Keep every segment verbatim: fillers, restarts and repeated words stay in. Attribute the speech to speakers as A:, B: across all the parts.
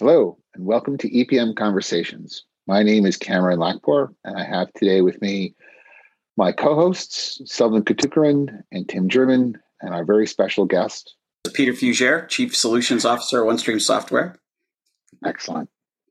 A: Hello, and welcome to E P M Conversations. My name is Cameron Lackpour, and I have today with me my co-hosts, Selvin Kutukaran and Tim German, and our very special guest,
B: Peter Fugere, Chief Solutions Officer at OneStream Software.
A: Excellent.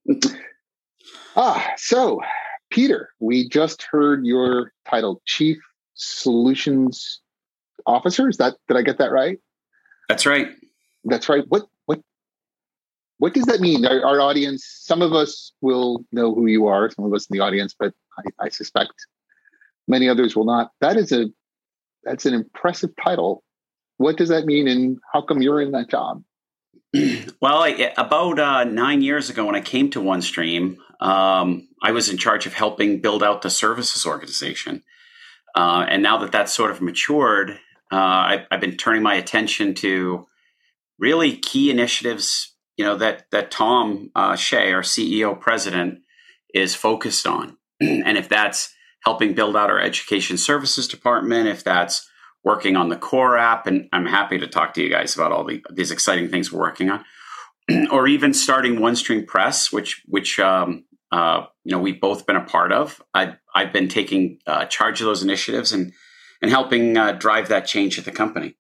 A: ah, so, Peter, we just heard your title, Chief Solutions Officer. Is that, did I get that right?
B: That's right.
A: That's right. What what what does that mean? Our, our audience, some of us will know who you are, some of us in the audience, but I, I suspect many others will not. That is a that's an impressive title. What does that mean, and how come you're in that job?
B: Well, I, about uh, nine years ago, when I came to OneStream, um, I was in charge of helping build out the services organization. Uh, and now that that's sort of matured, uh, I, I've been turning my attention to really key initiatives, you know, that that Tom uh, Shea, our C E O president, is focused on. And if that's helping build out our education services department, if that's working on the core app, and I'm happy to talk to you guys about all the, these exciting things we're working on, or even starting OneStream Press, which which um, uh, you know we've both been a part of. I, I've been taking uh, charge of those initiatives and and helping uh, drive that change at the company.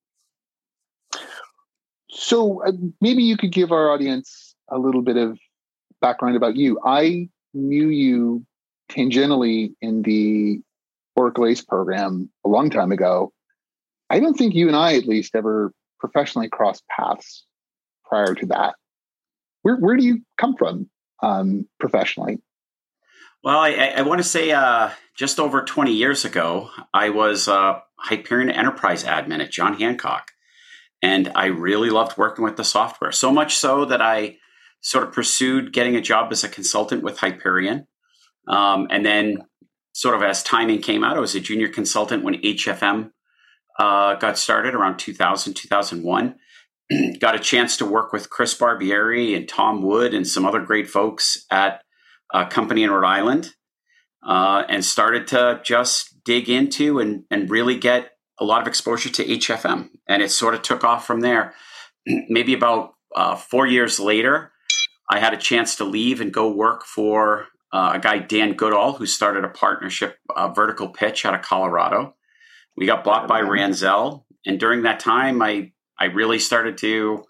A: So uh, maybe you could give our audience a little bit of background about you. I knew you tangentially in the Oracle ACE program a long time ago. I don't think you and I, at least, ever professionally crossed paths prior to that. Where where do you come from um, professionally?
B: Well, I, I want to say uh, just over twenty years ago, I was a Hyperion Enterprise admin at John Hancock. And I really loved working with the software, so much so that I sort of pursued getting a job as a consultant with Hyperion. Um, and then sort of as timing came out, I was a junior consultant when H F M uh, got started around two thousand, two thousand one. Got a chance to work with Chris Barbieri and Tom Wood and some other great folks at a company in Rhode Island, uh, and started to just dig into and, and really get a lot of exposure to H F M. And it sort of took off from there. Maybe about uh, four years later, I had a chance to leave and go work for uh, a guy, Dan Goodall, who started a partnership, uh, Vertical Pitch out of Colorado. We got bought by Ranzel. And during that time, I, I really started to,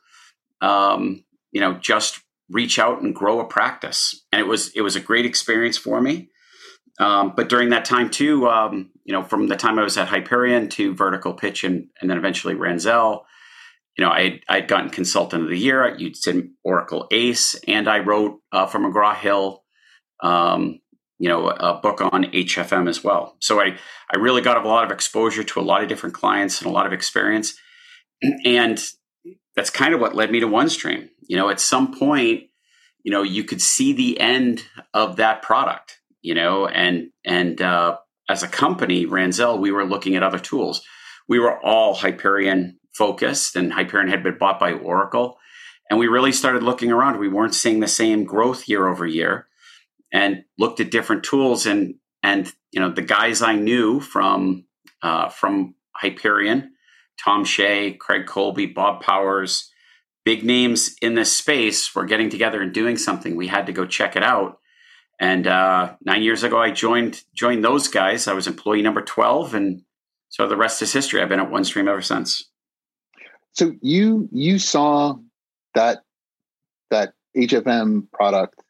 B: um, you know, just reach out and grow a practice. And it was, it was a great experience for me. Um, but during that time too, um, you know, from the time I was at Hyperion to Vertical Pitch and, and then eventually Ranzel, you know, I I'd gotten Consultant of the Year at U T Oracle ACE, and I wrote uh, for McGraw Hill, um, you know, a book on H F M as well. So I I really got a lot of exposure to a lot of different clients and a lot of experience, and that's kind of what led me to OneStream. You know, at some point, you know, you could see the end of that product. You know, and and uh, as a company, Ranzel, we were looking at other tools. We were all Hyperion focused, and Hyperion had been bought by Oracle. And we really started looking around. We weren't seeing the same growth year over year, and looked at different tools. And and you know, the guys I knew from uh, from Hyperion, Tom Shea, Craig Colby, Bob Powers, big names in this space were getting together and doing something. We had to go check it out. And uh, nine years ago, I joined joined those guys. I was employee number twelve, and so the rest is history. I've been at OneStream ever since.
A: So you you saw that that H F M product.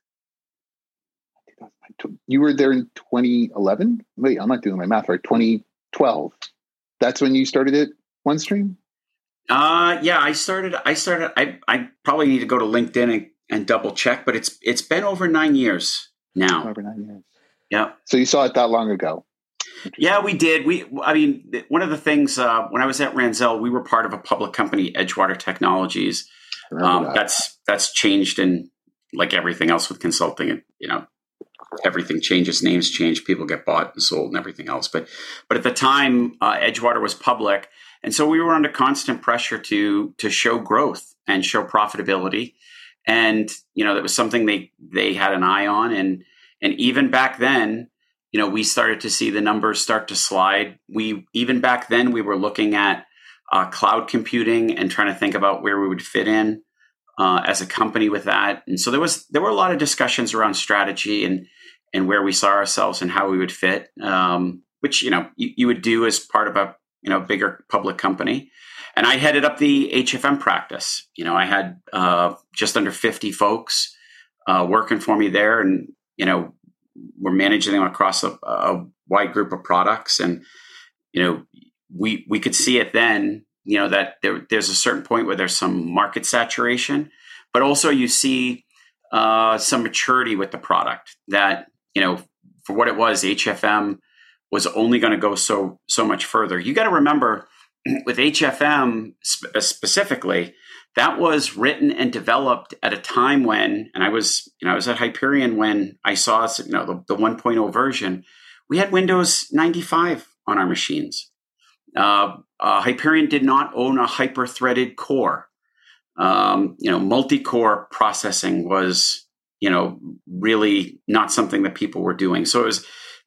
A: You were there in twenty eleven. Wait, I'm not doing my math right. twenty twelve. That's when you started at OneStream.
B: Uh, yeah, I started. I started. I I probably need to go to LinkedIn and, and double check, but it's it's been over nine years. Now,
A: over nine years.
B: Yeah.
A: So you saw it that long ago?
B: Yeah, we did. We, I mean, one of the things uh, when I was at Ranzel, we were part of a public company, Edgewater Technologies. Um, that. That's that's changed, in like everything else with consulting. And you know, everything changes, names change, people get bought and sold, and everything else. But but at the time, uh, Edgewater was public, and so we were under constant pressure to to show growth and show profitability. And, you know, that was something they, they had an eye on. And, and even back then, you know, we started to see the numbers start to slide. We, even back then, we were looking at uh, cloud computing and trying to think about where we would fit in. uh, as a company with that. And so there was there were a lot of discussions around strategy and and where we saw ourselves and how we would fit, um, which you know you, you would do as part of a you know bigger public company. And I headed up the H F M practice. You know, I had uh, just under fifty folks uh, working for me there, and you know, we're managing them across a, a wide group of products. And you know, we we could see it then. You know that there, there's a certain point where there's some market saturation, but also you see uh, some maturity with the product. That you know, for what it was, H F M was only going to go so so much further. You got to remember. With H F M sp- specifically, that was written and developed at a time when, and I was, you know, I was at Hyperion when I saw, you know, the, the one point oh version. We had Windows ninety-five on our machines. Uh, uh, Hyperion did not own a hyper-threaded core. Um, you know, multi-core processing was, you know, really not something that people were doing. So it was,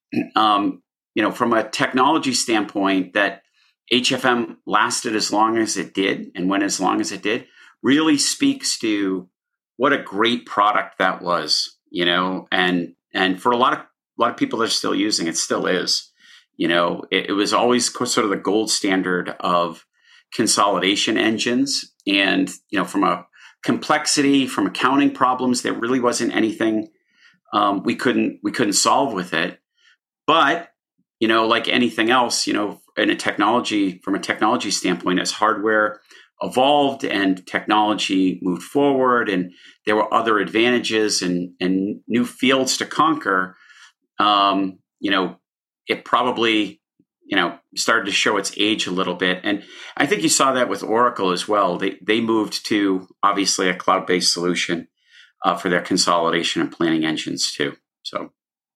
B: um, you know, from a technology standpoint, that H F M lasted as long as it did and went as long as it did really speaks to what a great product that was, you know, and and for a lot of a lot of people that are still using it, still is, you know, it, it was always sort of the gold standard of consolidation engines. And, you know, from a complexity, from accounting problems, there really wasn't anything um, we couldn't we couldn't solve with it. But, you know, like anything else, you know, in a technology, from a technology standpoint, as hardware evolved and technology moved forward and there were other advantages and, and new fields to conquer, um, you know, it probably, you know, started to show its age a little bit. And I think you saw that with Oracle as well. They they moved to obviously a cloud-based solution uh, for their consolidation and planning engines too. So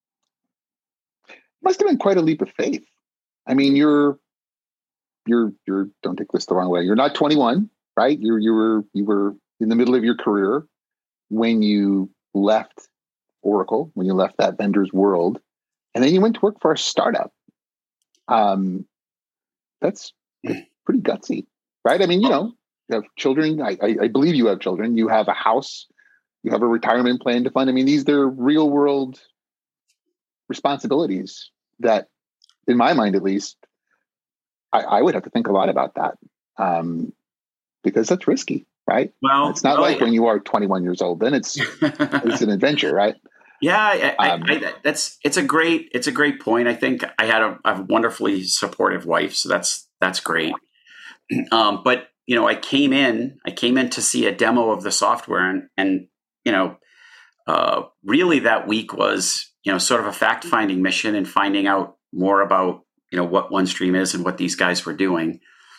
A: must have been quite a leap of faith. I mean, you're, you're, you're. Don't take this the wrong way. You're not twenty-one, right? You, you were, you were in the middle of your career when you left Oracle, when you left that vendor's world, and then you went to work for a startup. Um, that's, that's pretty gutsy, right? I mean, you know, you have children. I, I, I believe you have children. You have a house. You have a retirement plan to fund. I mean, these they're real world responsibilities that, in my mind at least, I, I would have to think a lot about that um, because that's risky, right?
B: Well,
A: it's not
B: well,
A: like
B: yeah.
A: when you are twenty-one years old. Then it's it's an adventure, right?
B: Yeah, I,
A: um,
B: I, I, that's it's a great it's a great point. I think I had a, a wonderfully supportive wife, so that's that's great. Um, but you know, I came in I came in to see a demo of the software, and and you know, uh, really that week was you know sort of a fact finding mission and finding out more about you know what OneStream is and what these guys were doing.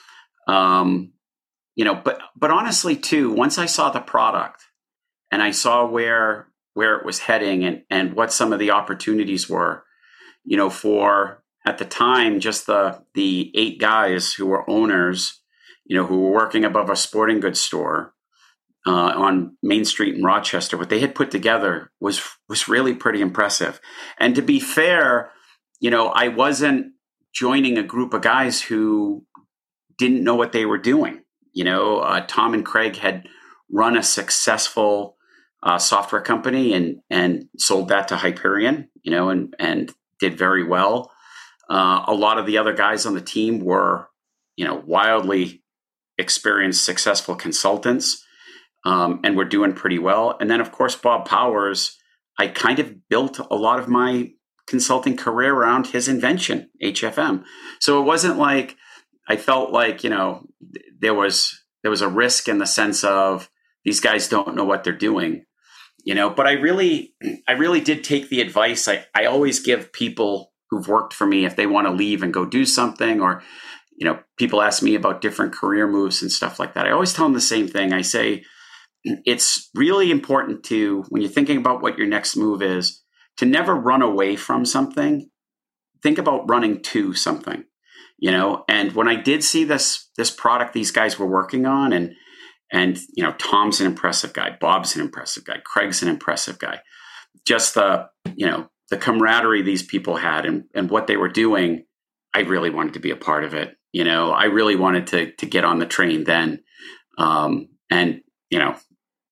B: Um, you know, but but honestly, too, once I saw the product and I saw where where it was heading and, and what some of the opportunities were, you know, for at the time, just the the eight guys who were owners, you know, who were working above a sporting goods store uh, on Main Street in Rochester, what they had put together was was really pretty impressive. And to be fair, you know, I wasn't joining a group of guys who didn't know what they were doing. You know, uh, Tom and Craig had run a successful Uh, software company and and sold that to Hyperion, you know, and and did very well. Uh, a lot of the other guys on the team were, you know, wildly experienced, successful consultants, um, and were doing pretty well. And then, of course, Bob Powers, I kind of built a lot of my consulting career around his invention, H F M. So it wasn't like I felt like, you know, there was there was a risk in the sense of these guys don't know what they're doing. You know, but I really, I really did take the advice. I, I always give people who've worked for me, if they want to leave and go do something, or, you know, people ask me about different career moves and stuff like that. I always tell them the same thing. I say, it's really important to, when you're thinking about what your next move is, to never run away from something. Think about running to something, you know, and when I did see this, this product these guys were working on, and And, you know, Tom's an impressive guy. Bob's an impressive guy. Craig's an impressive guy. Just the, you know, the camaraderie these people had and, and what they were doing, I really wanted to be a part of it. You know, I really wanted to to get on the train then. Um, and, you know,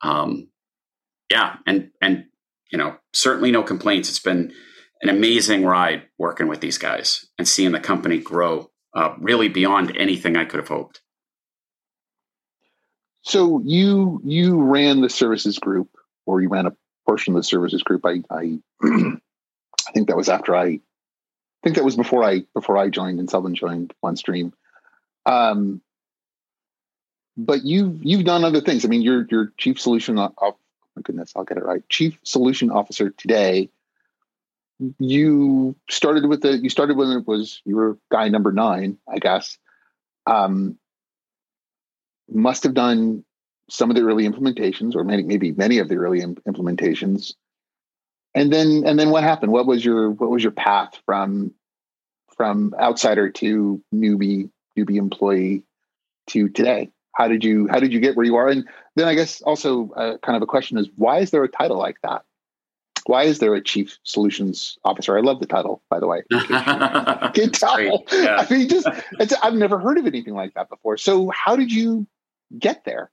B: um, yeah, and and you know, certainly no complaints. It's been an amazing ride working with these guys and seeing the company grow, uh, really beyond anything I could have hoped.
A: So you you ran the services group, or you ran a portion of the services group. I I, I think that was after I, I think that was before I before I joined and Selvin joined OneStream. Um, but you've you've done other things. I mean, you're you're chief solution. Oh my goodness, I'll get it right. Chief solution officer today. You started with the. You started when it was you were guy number nine, I guess. Um, must have done some of the early implementations, or many, maybe many of the early im- implementations. And then, and then, what happened? What was your what was your path from from outsider to newbie newbie employee to today? How did you how did you get where you are? And then, I guess also uh, kind of a question is, why is there a title like that? Why is there a chief solutions officer? I love the title, by the way. Can tell. Yeah. I mean, just it's, I've never heard of anything like that before. So, how did you get there?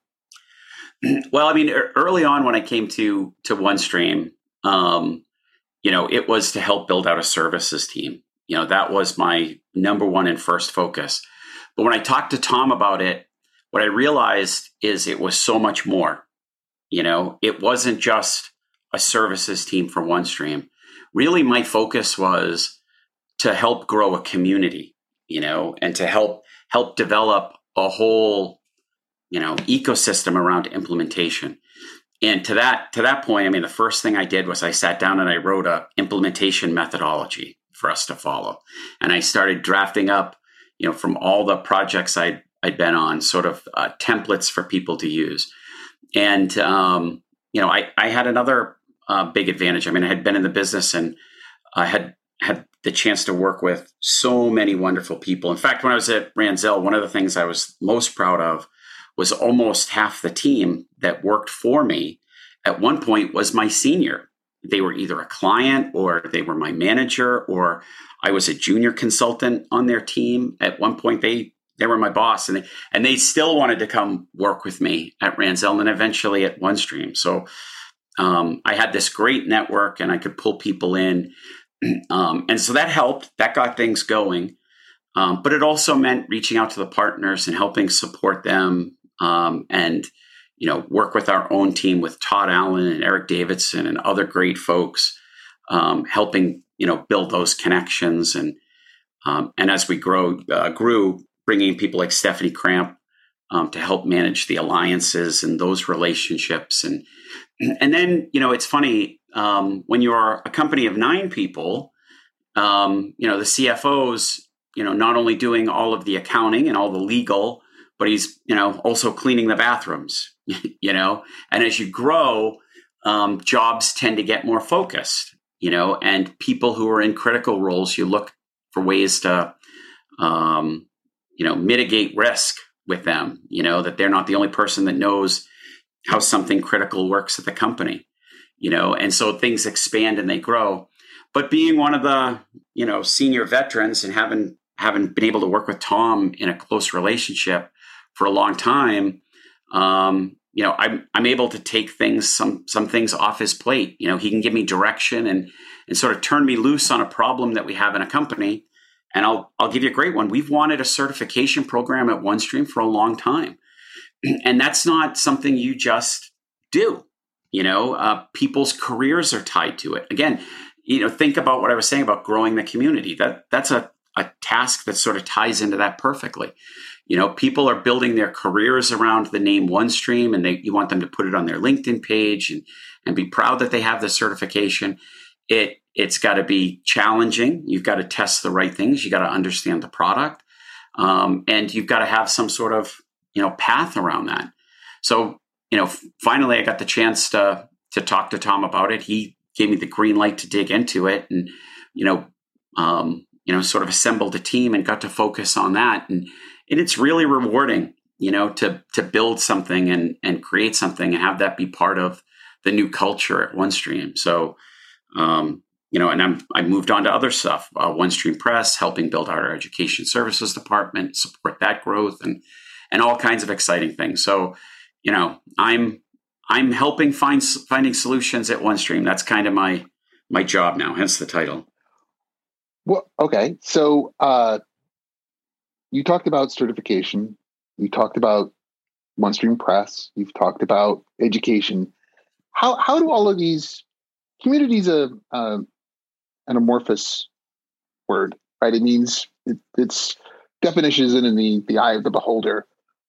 B: Well, I mean, early on when I came to to OneStream, um, you know, it was to help build out a services team. You know, that was my number one and first focus. But when I talked to Tom about it, what I realized is it was so much more. You know, it wasn't just a services team for OneStream. Really, my focus was to help grow a community, you know, and to help help develop a whole, you know, ecosystem around implementation. And to that to that point, I mean, the first thing I did was I sat down and I wrote a implementation methodology for us to follow. And I started drafting up, you know, from all the projects I'd, I'd been on, sort of uh, templates for people to use. And, um, you know, I, I had another uh, big advantage. I mean, I had been in the business and I had had the chance to work with so many wonderful people. In fact, when I was at Ranzel, one of the things I was most proud of was almost half the team that worked for me at one point was my senior. They were either a client or they were my manager, or I was a junior consultant on their team. At one point, they they were my boss, and they, and they still wanted to come work with me at Ranzel and eventually at OneStream. So um, I had this great network and I could pull people in. Um, and so that helped. That got things going. Um, but it also meant reaching out to the partners and helping support them. Um, and, you know, work with our own team with Todd Allen and Eric Davidson and other great folks, um, helping, you know, build those connections. And, um, and as we grow, uh, grew, bringing people like Stephanie Cramp, um, to help manage the alliances and those relationships. And, and then, you know, it's funny, um, when you're a company of nine people, um, you know, the C F O's, you know, not only doing all of the accounting and all the legal, but he's, you know, also cleaning the bathrooms, you know, and as you grow, um, jobs tend to get more focused, you know, and people who are in critical roles, you look for ways to, um, you know, mitigate risk with them, you know, that they're not the only person that knows how something critical works at the company, you know, and so things expand and they grow. But being one of the, you know, senior veterans and having, having been able to work with Tom in a close relationship for a long time, um, you know, I'm I'm able to take things some some things off his plate. You know, he can give me direction and and sort of turn me loose on a problem that we have in a company. And I'll I'll give you a great one. We've wanted a certification program at OneStream for a long time, and that's not something you just do. You know, uh, people's careers are tied to it. Again, you know, think about what I was saying about growing the community. That that's a a task that sort of ties into that perfectly. You know, people are building their careers around the name OneStream, and they you want them to put it on their LinkedIn page and and be proud that they have the certification. It it's got to be challenging. You've got to test the right things. You got to understand the product, um, and you've got to have some sort of you know path around that. So you know, finally, I got the chance to to talk to Tom about it. He gave me the green light to dig into it, and you know, um, you know, sort of assembled a team and got to focus on that. And and it's really rewarding, you know, to to build something and and create something and have that be part of the new culture at OneStream. So, um, you know, and I'm I moved on to other stuff, uh, OneStream Press, helping build out our education services department, support that growth, and and all kinds of exciting things. So, you know, I'm I'm helping find finding solutions at OneStream. That's kind of my my job now, hence the title.
A: Well, okay. So uh, you talked about certification. You talked about OneStream Press. You've talked about education. How how do all of these communities a uh, an amorphous word, right? It means it, its definition isn't in the the eye of the beholder.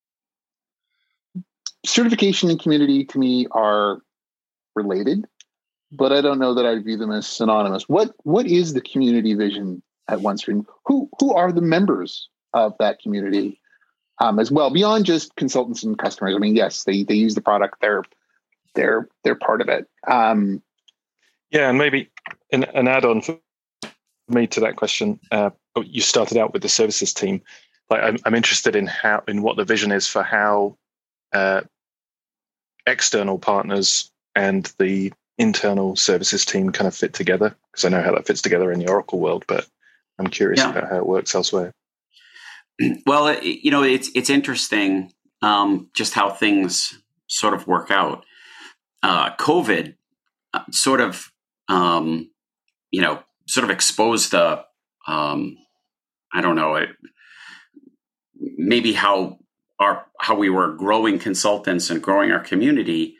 A: Certification and community to me are related, but I don't know that I view them as synonymous. What what is the community vision at OneStream? Who who are the members of that community um, as well, beyond just consultants and customers? I mean, yes, they they use the product. They're they're they're part of it. Um,
C: yeah, and maybe an, an add-on for me to that question. Uh, you started out with the services team. Like, I'm, I'm interested in how in what the vision is for how uh, external partners and the internal services team kind of fit together, because I know how that fits together in the Oracle world, but I'm curious yeah. about how it works elsewhere.
B: Well, you know, it's it's interesting um, just how things sort of work out. Uh, COVID uh, sort of, um, you know, sort of exposed the, um, I don't know, it, maybe how our how we were growing consultants and growing our community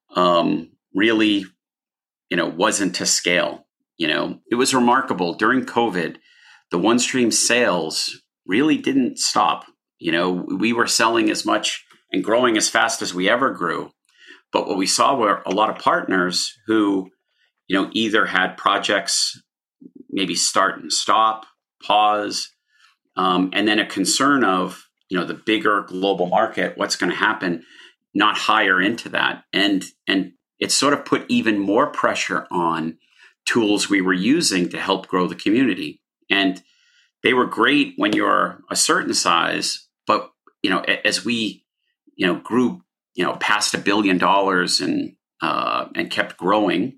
B: um, really, you know, wasn't to scale. You know, it was remarkable during COVID. The OneStream sales really didn't stop. You know, we were selling as much and growing as fast as we ever grew. But what we saw were a lot of partners who, you know, either had projects maybe start and stop, pause, um, and then a concern of, you know, the bigger global market, what's going to happen, not hire into that. And, and it sort of put even more pressure on tools we were using to help grow the community. And they were great when you're a certain size, but, you know, as we, you know, grew, you know, past a billion dollars and, uh, and kept growing,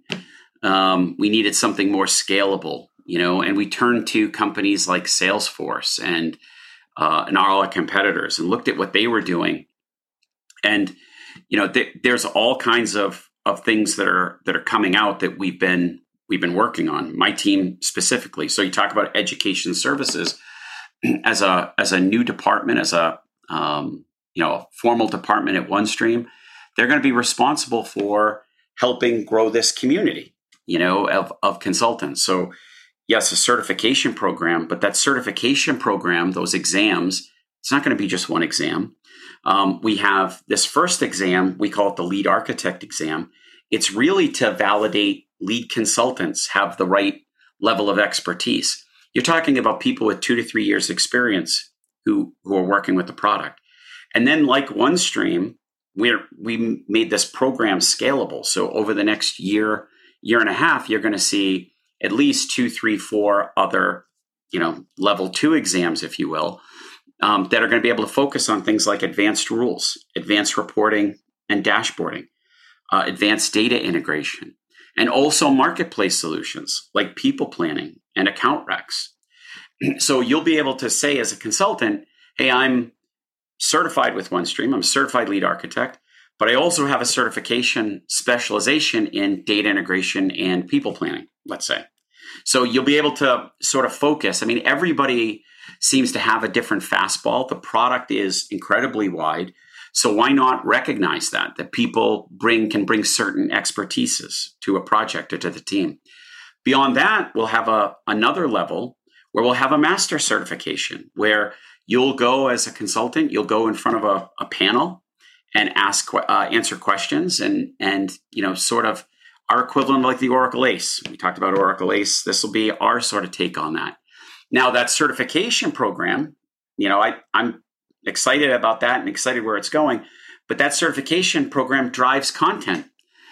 B: um, we needed something more scalable, you know, and we turned to companies like Salesforce and, uh, and all our competitors and looked at what they were doing. And, you know, th- there's all kinds of, of things that are, that are coming out that we've been, we've been working on, my team specifically. So you talk about education services as a, as a new department, as a, um, you know, formal department at OneStream, they're going to be responsible for helping grow this community, you know, of, of consultants. So yes, a certification program, but that certification program, those exams, it's not going to be just one exam. Um, we have this first exam, we call it the lead architect exam. It's really to validate lead consultants have the right level of expertise. You're talking about people with two to three years experience who, who are working with the product. And then like OneStream, we're, we made this program scalable. So over the next year, year and a half, you're going to see at least two, three, four other, you know, level two exams, if you will, um, that are going to be able to focus on things like advanced rules, advanced reporting and dashboarding, uh, advanced data integration, and also marketplace solutions like people planning and account recs. So you'll be able to say as a consultant, hey, I'm certified with OneStream. I'm a certified lead architect, but I also have a certification specialization in data integration and people planning, let's say. So you'll be able to sort of focus. I mean, everybody seems to have a different fastball. The product is incredibly wide. So why not recognize that, that people bring can bring certain expertises to a project or to the team. Beyond that, we'll have a another level where we'll have a master certification where you'll go as a consultant, you'll go in front of a, a panel and ask, uh, answer questions and, and, you know, sort of our equivalent like the Oracle ACE. We talked about Oracle ACE. This will be our sort of take on that. Now that certification program, you know, I, I'm excited about that and excited where it's going, but that certification program drives content.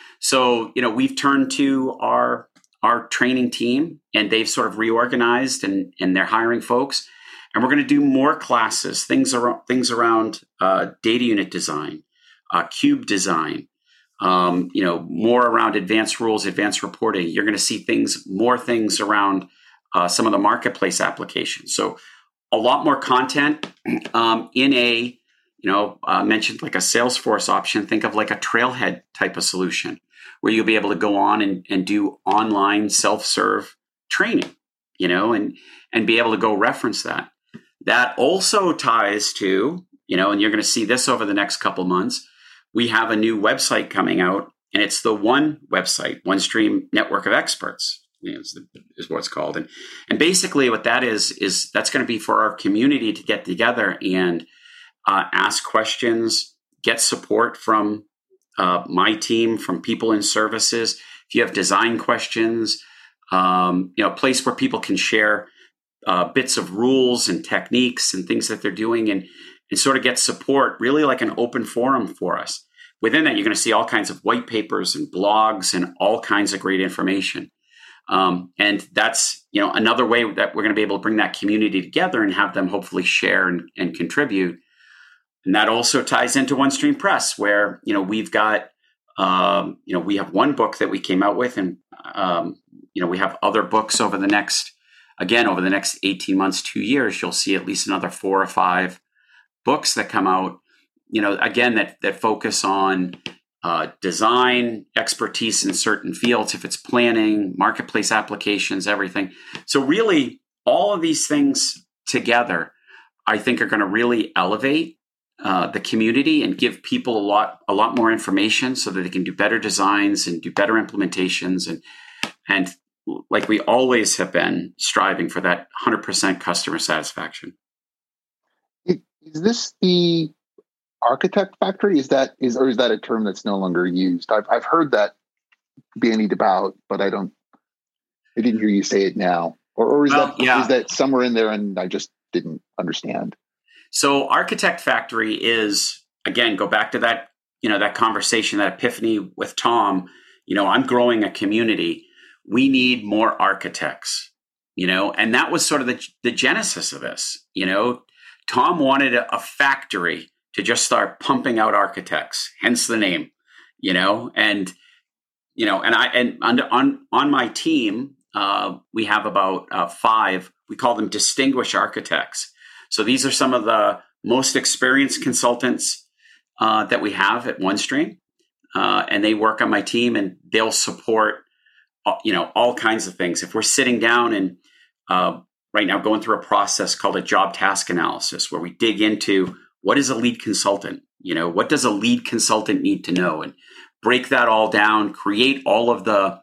B: So, you know, we've turned to our, our training team and they've sort of reorganized and, and they're hiring folks. And we're going to do more classes, things around, things around uh, data unit design, uh, cube design, um, you know, more around advanced rules, advanced reporting. You're going to see things, more things around uh, some of the marketplace applications. So a lot more content um, in a, you know, uh, mentioned like a Salesforce option. Think of like a Trailhead type of solution where you'll be able to go on and, and do online self-serve training, you know, and, and be able to go reference that. That also ties to, you know, and you're going to see this over the next couple months. We have a new website coming out, and it's the One website, OneStream Network of Experts, you know, is, the, is what it's called. And, and basically what that is, is that's going to be for our community to get together and uh, ask questions, get support from uh, my team, from people in services. If you have design questions, um, you know, a place where people can share uh, bits of rules and techniques and things that they're doing, and, and sort of get support, really like an open forum for us. Within that, you're going to see all kinds of white papers and blogs and all kinds of great information. Um, and that's, you know, another way that we're going to be able to bring that community together and have them hopefully share and, and contribute. And that also ties into OneStream Press, where, you know, we've got, um, you know, we have one book that we came out with, and, um, you know, we have other books over the next, again, over the next eighteen months, two years, you'll see at least another four or five books that come out, you know, again, that, that focus on uh, design, expertise in certain fields, if it's planning, marketplace applications, everything. So really, all of these things together, I think, are going to really elevate uh, the community and give people a lot, a lot more information so that they can do better designs and do better implementations, and, and like we always have been striving for that one hundred percent customer satisfaction.
A: Is this the Architect Factory? Is that is or is that a term that's no longer used? I've I've heard that bandied about, but I don't. I didn't hear you say it now. Or, or is well, that yeah. is that somewhere in there and I just didn't understand?
B: So Architect Factory is, again, go back to that, you know, that conversation, that epiphany with Tom. You know, I'm growing a community. We need more architects, you know, and that was sort of the the genesis of this. You know, Tom wanted a, a factory to just start pumping out architects, hence the name, you know, and, you know, and I, and on, on, on my team, uh, we have about uh, five, we call them distinguished architects. So these are some of the most experienced consultants uh, that we have at OneStream. Uh, and they work on my team, and they'll support, uh, you know, all kinds of things. If we're sitting down and uh, right now going through a process called a job task analysis, where we dig into what is a lead consultant, you know, what does a lead consultant need to know, and break that all down, create all of the,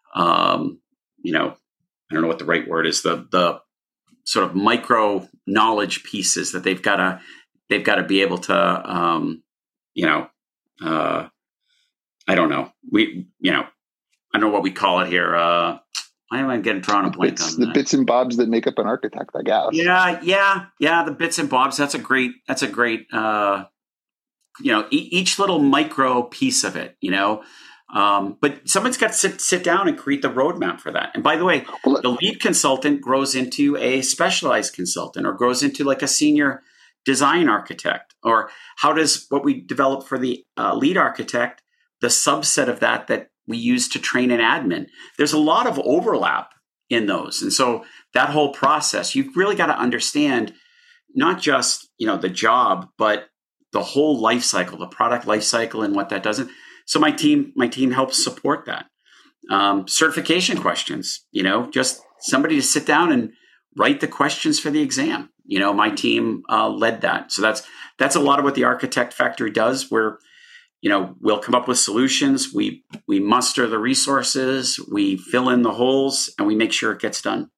B: um, you know, I don't know what the right word is, the the sort of micro knowledge pieces that they've got to they've got to be able to, um, you know, uh, I don't know, we, you know, I don't know what we call it here. Uh, Why am I getting drawn a blank
A: bits,
B: on that?
A: The bits and bobs that make up an architect, I guess.
B: Yeah, yeah, yeah. The bits and bobs. That's a great. That's a great. Uh, you know, e- each little micro piece of it. You know, um, but someone's got to sit, sit down and create the roadmap for that. And by the way, well, the lead consultant grows into a specialized consultant, or grows into like a senior design architect. Or how does what we develop for the uh, lead architect, the subset of that that we use to train an admin? There's a lot of overlap in those. And so that whole process, you've really got to understand not just, you know, the job, but the whole life cycle, the product life cycle, and what that does. So my team, my team helps support that. Um, certification questions, you know, just somebody to sit down and write the questions for the exam. You know, my team uh, led that. So that's, that's a lot of what the Architect Factory does, where, you know, we'll come up with solutions. We we muster the resources, we fill in the holes, and we make sure it gets done.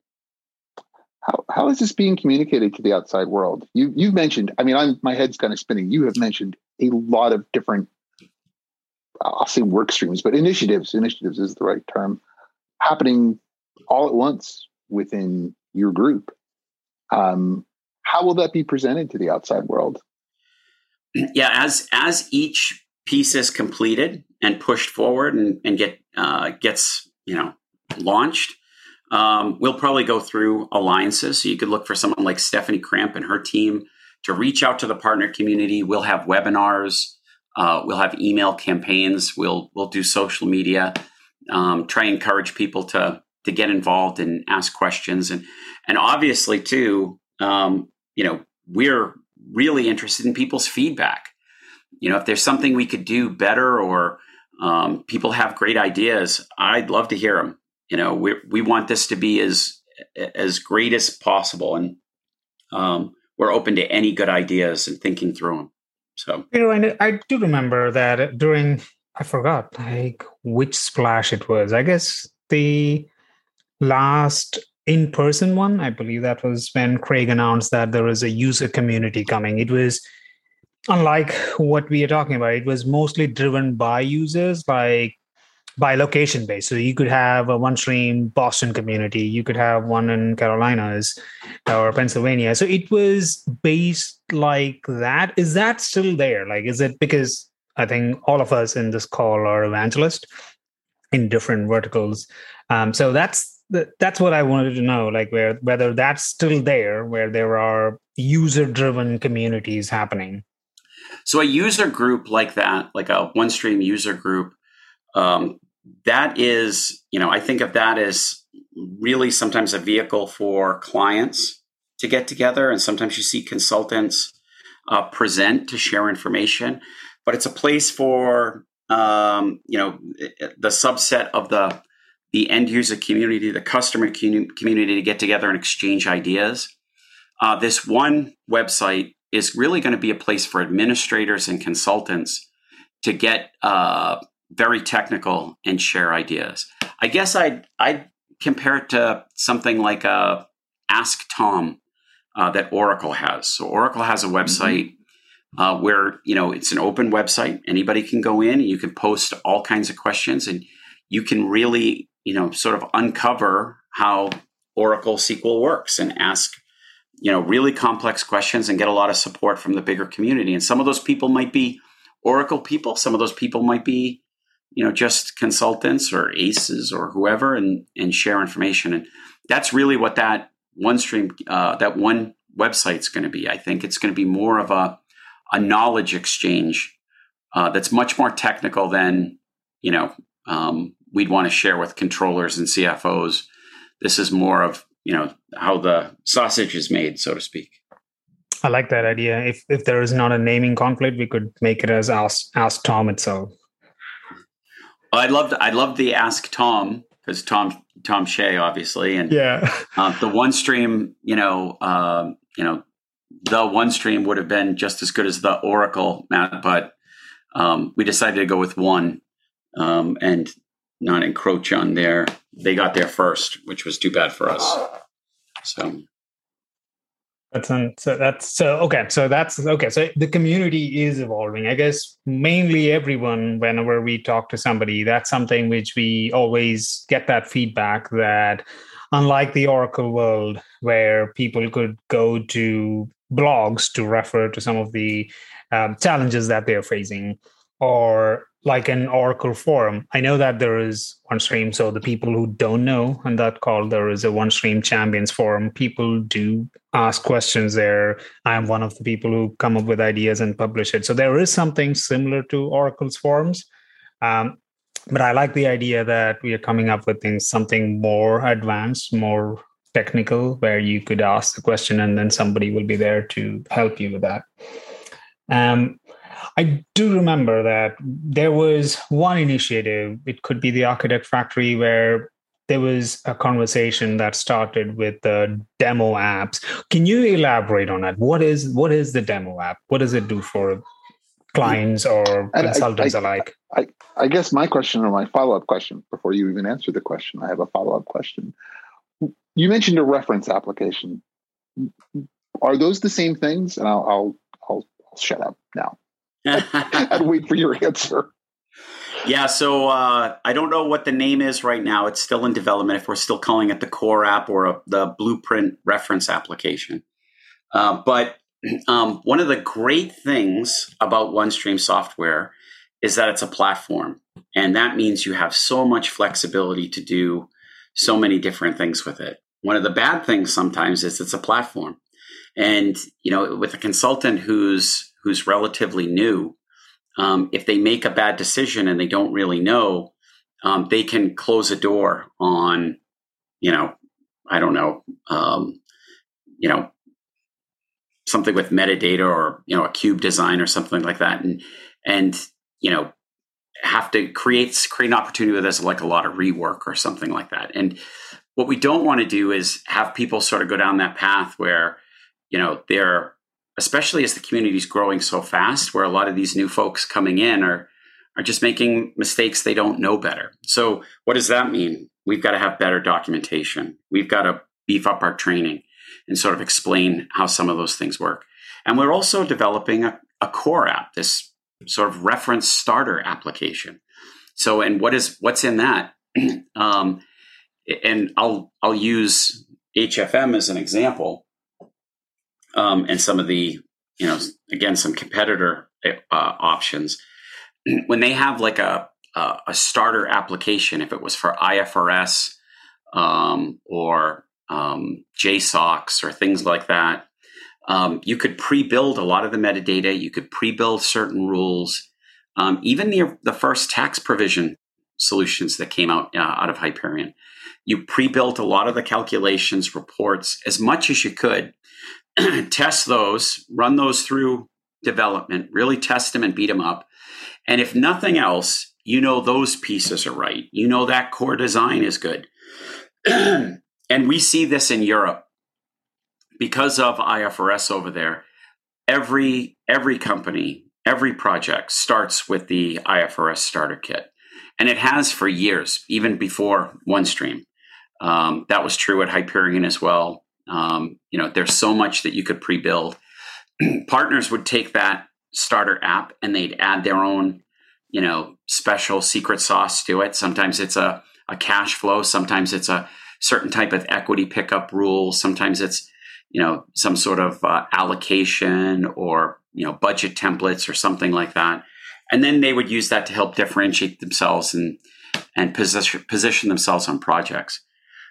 A: How how is this being communicated to the outside world? You you've mentioned. I mean, I'm my head's kind of spinning. You have mentioned a lot of different, I'll say work streams, but initiatives. Initiatives is the right term. Happening all at once within your group. Um, how will that be presented to the outside world?
B: Yeah, as as each piece is completed and pushed forward and, and get uh, gets, you know, launched, um, we'll probably go through alliances. So you could look for someone like Stephanie Cramp and her team to reach out to the partner community. We'll have webinars. Uh, we'll have email campaigns. We'll we'll do social media. Um, try and encourage people to to get involved and ask questions. And and obviously too, um, you know, we're really interested in people's feedback. You know, if there's something we could do better, or um, people have great ideas, I'd love to hear them. You know, we we want this to be as as great as possible, and um, we're open to any good ideas and thinking through them. So,
D: you know, and I do remember that during, I forgot like which splash it was. I guess the last in-person one, I believe that was when Craig announced that there was a user community coming. It was unlike what we are talking about. It was mostly driven by users, like by location based. So you could have a OneStream Boston community, you could have one in Carolinas or Pennsylvania. So it was based like that. Is that still there? Like, is it, because I think all of us in this call are evangelists in different verticals. Um, so that's the, that's what I wanted to know, like where whether that's still there, where there are user-driven communities happening.
B: So a user group like that, like a OneStream user group, um, that is, you know, I think of that as really sometimes a vehicle for clients to get together. And sometimes you see consultants uh, present to share information, but it's a place for, um, you know, the subset of the the end user community, the customer community to get together and exchange ideas. Uh, this one website is really going to be a place for administrators and consultants to get uh, very technical and share ideas. I guess I'd, I'd compare it to something like a Ask Tom uh, that Oracle has. So Oracle has a website mm-hmm. uh, where, you know, it's an open website. Anybody can go in and you can post all kinds of questions, and you can really, you know, sort of uncover how Oracle S Q L works and ask, you know, really complex questions and get a lot of support from the bigger community. And some of those people might be Oracle people. Some of those people might be, you know, just consultants or aces or whoever, and, and share information. And that's really what that OneStream, uh, that one website's going to be. I think it's going to be more of a, a knowledge exchange uh, that's much more technical than, you know, um, we'd want to share with controllers and C F Os. This is more of, you know, how the sausage is made, so to speak.
D: I like that idea. If if there is not a naming conflict, we could make it as Ask, Ask Tom itself.
B: I'd love to, I'd love the Ask Tom, because Tom Tom Shea, obviously, and
D: yeah,
B: uh, the OneStream, you know, uh, you know, the OneStream would have been just as good as the Oracle, Matt, but um, we decided to go with one um, and not encroach on their. They got there first, which was too bad for us. So.
D: That's un, so that's so okay. So that's okay. So the community is evolving. I guess mainly everyone, whenever we talk to somebody, that's something which we always get that feedback that, unlike the Oracle world, where people could go to blogs to refer to some of the um, challenges that they're facing, or like an Oracle forum. I know that there is OneStream. So the people who don't know on that call, there is a OneStream Champions forum. People do ask questions there. I'm one of the people who come up with ideas and publish it. So there is something similar to Oracle's forums. Um, but I like the idea that we are coming up with things, something more advanced, more technical, where you could ask the question and then somebody will be there to help you with that. Um, I do remember that there was one initiative, it could be the Architect Factory, where there was a conversation that started with the demo apps. Can you elaborate on that? What is what is the demo app? What does it do for clients or
A: and
D: consultants
A: I, I,
D: alike?
A: I, I guess my question, or my follow-up question, before you even answer the question, I have a follow-up question. You mentioned a reference application. Are those the same things? And I'll I'll, I'll, I'll shut up now. I'd wait for your answer.
B: Yeah, so uh, I don't know what the name is right now. It's still in development, if we're still calling it the core app or a, the blueprint reference application. Uh, but um, one of the great things about OneStream software is that it's a platform. And that means you have so much flexibility to do so many different things with it. One of the bad things sometimes is it's a platform. And, you know, with a consultant who's who's relatively new, um, if they make a bad decision and they don't really know, um, they can close a door on, you know, I don't know, um, you know, something with metadata or, you know, a cube design or something like that. And, and, you know, have to create, create an opportunity where there's like a lot of rework or something like that. And what we don't want to do is have people sort of go down that path where, you know, they're, especially as the community is growing so fast, where a lot of these new folks coming in are, are just making mistakes they don't know better. So what does that mean? We've got to have better documentation. We've got to beef up our training and sort of explain how some of those things work. And we're also developing a, a core app, this sort of reference starter application. So, and what is what's in that? um, and I'll I'll use H F M as an example, um, and some of the, you know, again, some competitor uh, options. When they have like a, a a starter application, if it was for I F R S um, or um, J SOX or things like that, um, you could pre-build a lot of the metadata. You could pre-build certain rules. Um, even the the first tax provision solutions that came out uh, out of Hyperion, you pre-built a lot of the calculations, reports, as much as you could. Test those, run those through development, really test them and beat them up. And if nothing else, you know those pieces are right. You know that core design is good. And we see this in Europe. Because of I F R S over there, every every company, every project starts with the I F R S starter kit. And it has for years, even before OneStream. Um, that was true at Hyperion as well. Um, you know, there's so much that you could pre-build. Partners would take that starter app and they'd add their own, you know, special secret sauce to it. Sometimes it's a, a cash flow. Sometimes it's a certain type of equity pickup rule. Sometimes it's, you know, some sort of uh, allocation or, you know, budget templates or something like that. And then they would use that to help differentiate themselves and, and position, position themselves on projects.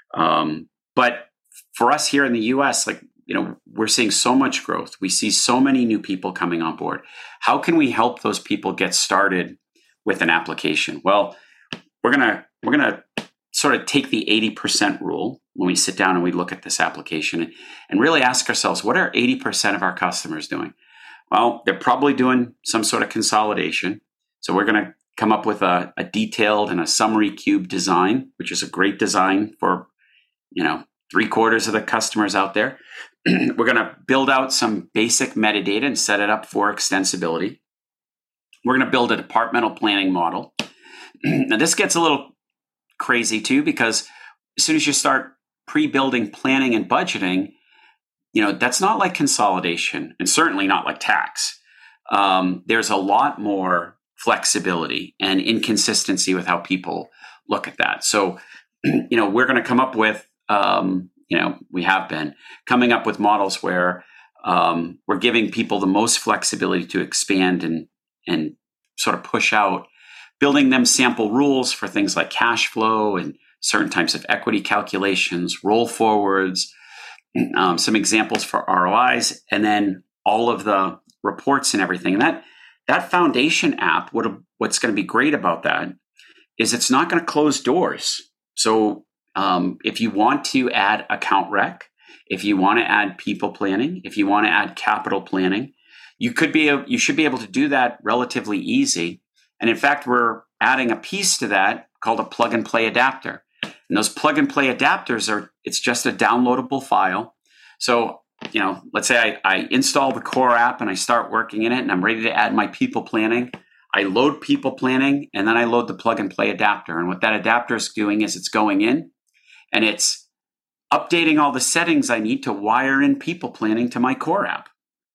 B: Um, but for us here in the U S, like, you know, we're seeing so much growth. We see so many new people coming on board. How can we help those people get started with an application? Well, we're gonna we're gonna sort of take the eighty percent rule when we sit down and we look at this application and really ask ourselves, what are eighty percent of our customers doing? Well, they're probably doing some sort of consolidation. So we're going to come up with a, a detailed and a summary cube design, which is a great design for, you know, three quarters of the customers out there. We're going to build out some basic metadata and set it up for extensibility. We're going to build a departmental planning model. Now, this gets a little crazy too, because as soon as you start pre-building planning and budgeting, you know, that's not like consolidation and certainly not like tax. Um, there's a lot more flexibility and inconsistency with how people look at that. So, you know, we're going to come up with, um, you know, we have been coming up with models where um, we're giving people the most flexibility to expand and and sort of push out, building them sample rules for things like cash flow and certain types of equity calculations, roll forwards, um, some examples for R O Is, and then all of the reports and everything. And that that foundation app, what what's going to be great about that is it's not going to close doors. So um, if you want to add account rec, if you want to add people planning, if you want to add capital planning, you could be a, you should be able to do that relatively easy. And in fact, we're adding a piece to that called a plug and play adapter. And those plug and play adapters are, it's just a downloadable file. So, you know, let's say I, I install the core app and I start working in it and I'm ready to add my people planning. I load people planning and then I load the plug and play adapter. And what that adapter is doing is it's going in and it's updating all the settings I need to wire in people planning to my core app.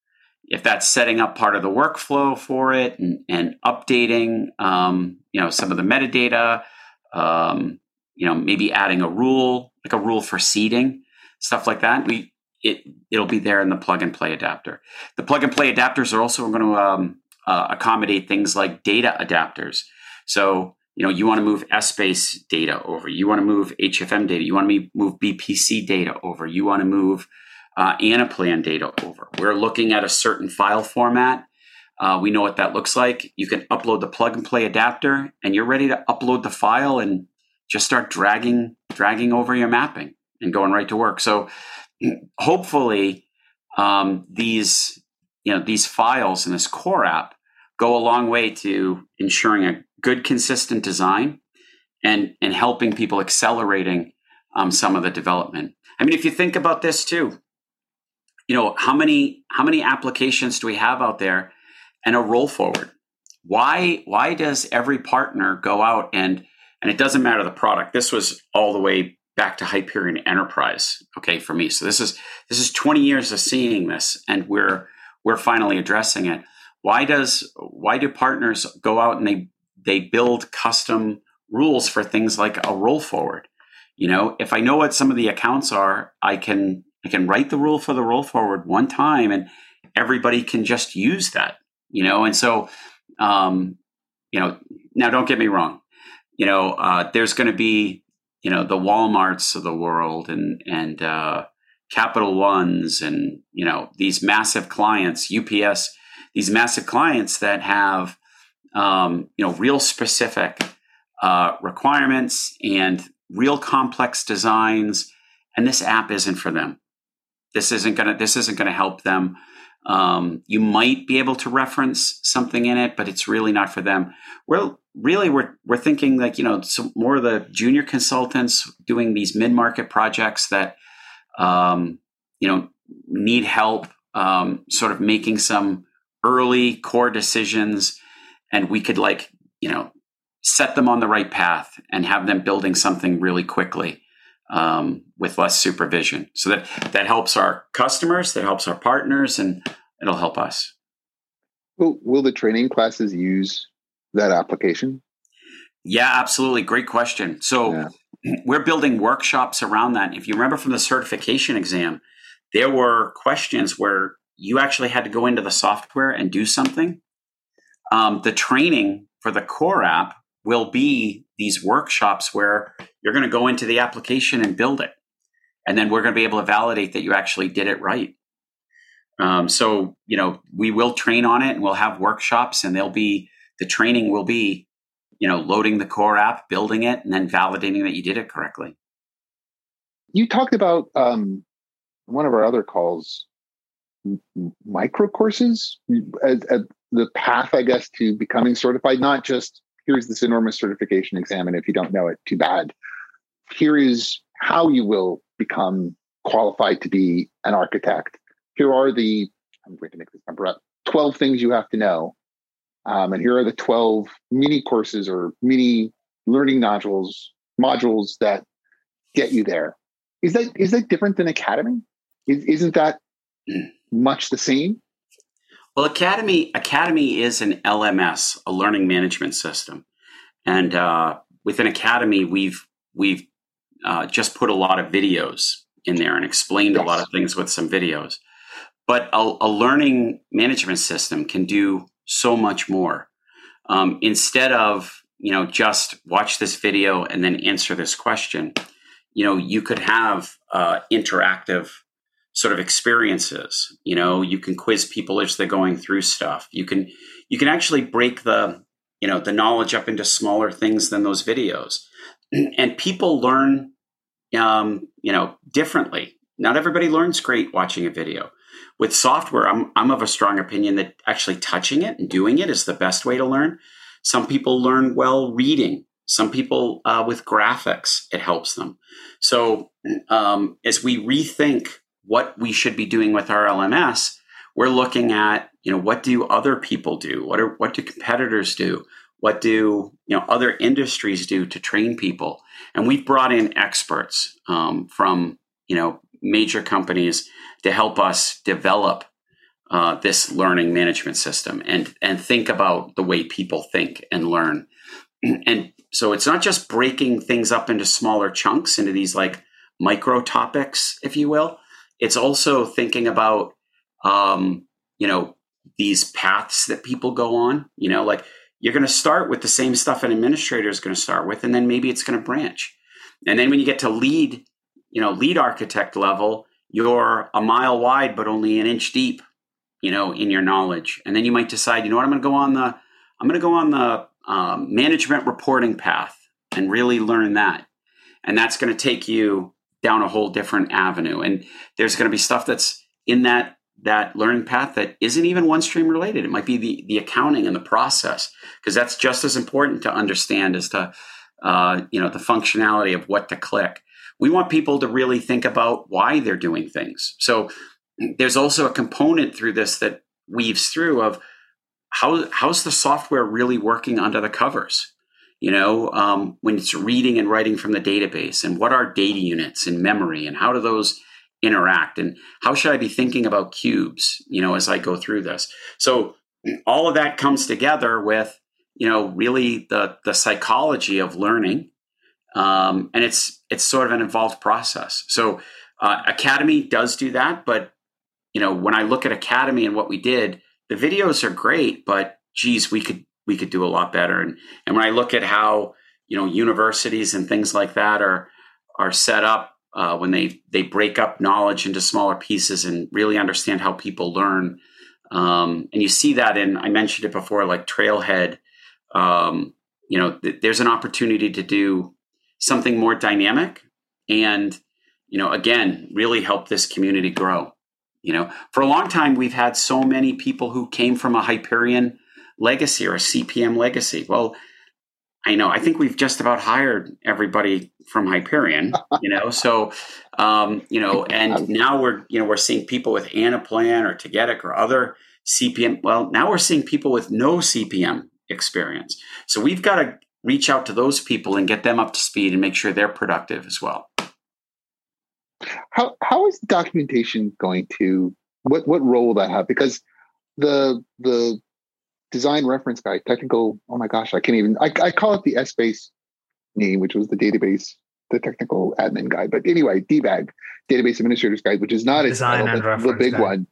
B: If that's setting up part of the workflow for it and, and updating, um, you know, some of the metadata, um, you know, maybe adding a rule, like a rule for seeding, stuff like that. We it it'll be there in the plug and play adapter. The plug and play adapters are also going to um, uh, accommodate things like data adapters. So, you know, you want to move Essbase data over, you want to move H F M data, you want to move B P C data over, you want to move uh, Anaplan data over. We're looking at a certain file format. Uh, we know what that looks like. You can upload the plug and play adapter, and you're ready to upload the file and just start dragging dragging over your mapping and going right to work. So hopefully um, these, you know, these files in this core app go a long way to ensuring a good, consistent design and, and helping people accelerating um, some of the development. I mean, if you think about this too, you know, how many how many applications do we have out there and a roll forward? Why why does every partner go out and and it doesn't matter the product? This was all the way back to Hyperion Enterprise, okay, for me. So this is this is twenty years of seeing this, and we're we're finally addressing it. Why does why do partners go out and they they build custom rules for things like a roll forward? You know, if I know what some of the accounts are, I can I can write the rule for the roll forward one time, and everybody can just use that. You know, and so um, you know, now don't get me wrong. You know, uh, there's going to be, you know, the Walmarts of the world and and uh, Capital Ones and, you know, these massive clients, U P S, these massive clients that have, um, you know, real specific uh, requirements and real complex designs. And this app isn't for them. This isn't going to this isn't going to help them. Um, you might be able to reference something in it, but it's really not for them. Well, really, we're we're thinking like, you know, some more of the junior consultants doing these mid-market projects that, um, you know, need help, um, sort of making some early core decisions, and we could like, you know, set them on the right path and have them building something really quickly. Um, with less supervision. So that, that helps our customers, that helps our partners, and it'll help us.
A: Will, will the training classes use that application?
B: Yeah, absolutely. Great question. So yeah. We're building workshops around that. If you remember from the certification exam, there were questions where you actually had to go into the software and do something. Um, the training for the core app will be these workshops where you're going to go into the application and build it. And then we're going to be able to validate that you actually did it right. Um, so, you know, we will train on it, and we'll have workshops, and they'll be, the training will be, you know, loading the core app, building it, and then validating that you did it correctly.
A: You talked about um, one of our other calls, m- micro courses as, as the path, I guess, to becoming certified, not just here's this enormous certification exam, and if you don't know it, too bad. Here is how you will become qualified to be an architect. Here are the, I'm going to make this number up, twelve things you have to know. Um, and here are the twelve mini courses or mini learning modules, modules that get you there. Is that is that different than Academy? Is, isn't that much the same?
B: Well, Academy Academy is an L M S, a learning management system, and uh, within Academy, we've we've uh, just put a lot of videos in there and explained yes. a lot of things with some videos. But a, a learning management system can do so much more. Um, instead of you know just watch this video and then answer this question, you know you could have uh, interactive sort of experiences. You know, you can quiz people as they're going through stuff. You can, you can actually break the, you know, the knowledge up into smaller things than those videos. And people learn, um, you know, differently. Not everybody learns great watching a video. With software, I'm, I'm of a strong opinion that actually touching it and doing it is the best way to learn. Some people learn well reading. Some people uh, with graphics, it helps them. So um, as we rethink what we should be doing with our L M S, we're looking at, you know, what do other people do? What are, what do competitors do? What do, you know, other industries do to train people? And we've brought in experts um, from, you know, major companies to help us develop uh, this learning management system and, and think about the way people think and learn. And so it's not just breaking things up into smaller chunks, into these like micro topics, if you will. It's also thinking about, um, you know, these paths that people go on. You know, like you're going to start with the same stuff an administrator is going to start with, and then maybe it's going to branch. And then when you get to lead, you know, lead architect level, you're a mile wide, but only an inch deep, you know, in your knowledge. And then you might decide, you know what, I'm going to go on the, I'm going to go on the um, management reporting path and really learn that. And that's going to take you down a whole different avenue. And there's going to be stuff that's in that that learning path that isn't even OneStream related. It might be the, the accounting and the process, because that's just as important to understand as to, uh, you know, the functionality of what to click. We want people to really think about why they're doing things. So there's also a component through this that weaves through of how how's the software really working under the covers? You know, um, when it's reading and writing from the database, and what are data units and memory, and how do those interact, and how should I be thinking about cubes, you know, as I go through this? So all of that comes together with, you know, really the the psychology of learning, um, and it's it's sort of an involved process. So uh, Academy does do that, but you know, when I look at Academy and what we did, the videos are great, but geez, we could we could do a lot better. And and when I look at how, you know, universities and things like that are are set up, uh, when they they break up knowledge into smaller pieces and really understand how people learn, um, and you see that in, I mentioned it before, like Trailhead. Um, you know, th- there's an opportunity to do something more dynamic, and you know, again, really help this community grow. You know, for a long time, we've had so many people who came from a Hyperion legacy or a C P M legacy. Well, I know, I think we've just about hired everybody from Hyperion, you know, so, um, you know, and now we're, you know, we're seeing people with Anaplan or Tagetik or other C P M. Well, now we're seeing people with no C P M experience. So we've got to reach out to those people and get them up to speed and make sure they're productive as well.
A: How how is documentation going to, what what role will that have? Because the the design reference guide, technical, oh my gosh, I can't even, I, I call it the S-Base name, which was the database, the technical admin guide. But anyway, D BAG, Database Administrator's Guide, which is not its
D: Design
A: title,
D: and
A: but the big
D: guide.
A: one.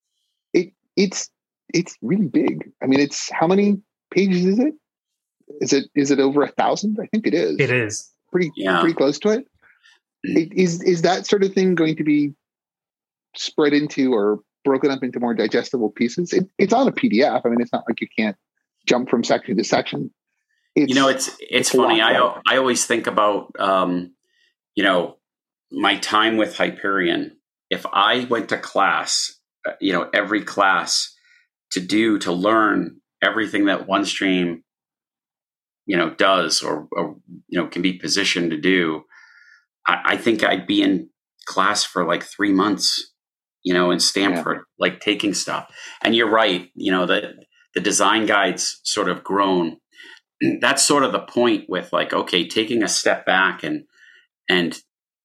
A: It it's it's really big. I mean, it's, how many pages is it? Is it is it over a thousand? I think it is.
D: It is.
A: Pretty
B: Yeah.
A: pretty close to it. It, is is that sort of thing going to be spread into or broken up into more digestible pieces? It, it's on a P D F. I mean, it's not like you can't jump from section to section. It's,
B: you know, it's it's, it's funny. I right? I always think about um, you know, my time with Hyperion. If I went to class, you know, every class to do to learn everything that OneStream, you know, does or, or you know can be positioned to do, I think I'd be in class for like three months, you know, in Stanford, yeah. like taking stuff. And you're right, you know, the, the design guides sort of grown. That's sort of the point with like, okay, taking a step back and, and,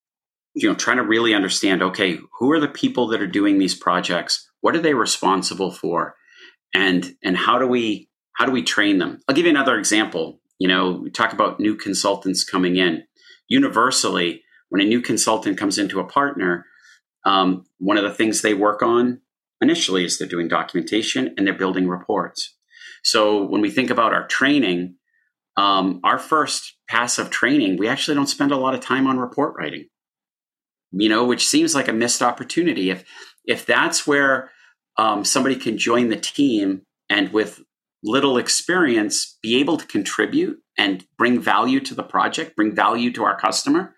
B: you know, trying to really understand, okay, who are the people that are doing these projects? What are they responsible for? And, and how do we, how do we train them? I'll give you another example. You know, we talk about new consultants coming in. Universally, when a new consultant comes into a partner, um, one of the things they work on initially is they're doing documentation and they're building reports. So when we think about our training, um, our first pass of training, we actually don't spend a lot of time on report writing, you know, which seems like a missed opportunity. If if that's where um, somebody can join the team and with little experience be able to contribute and bring value to the project, bring value to our customer,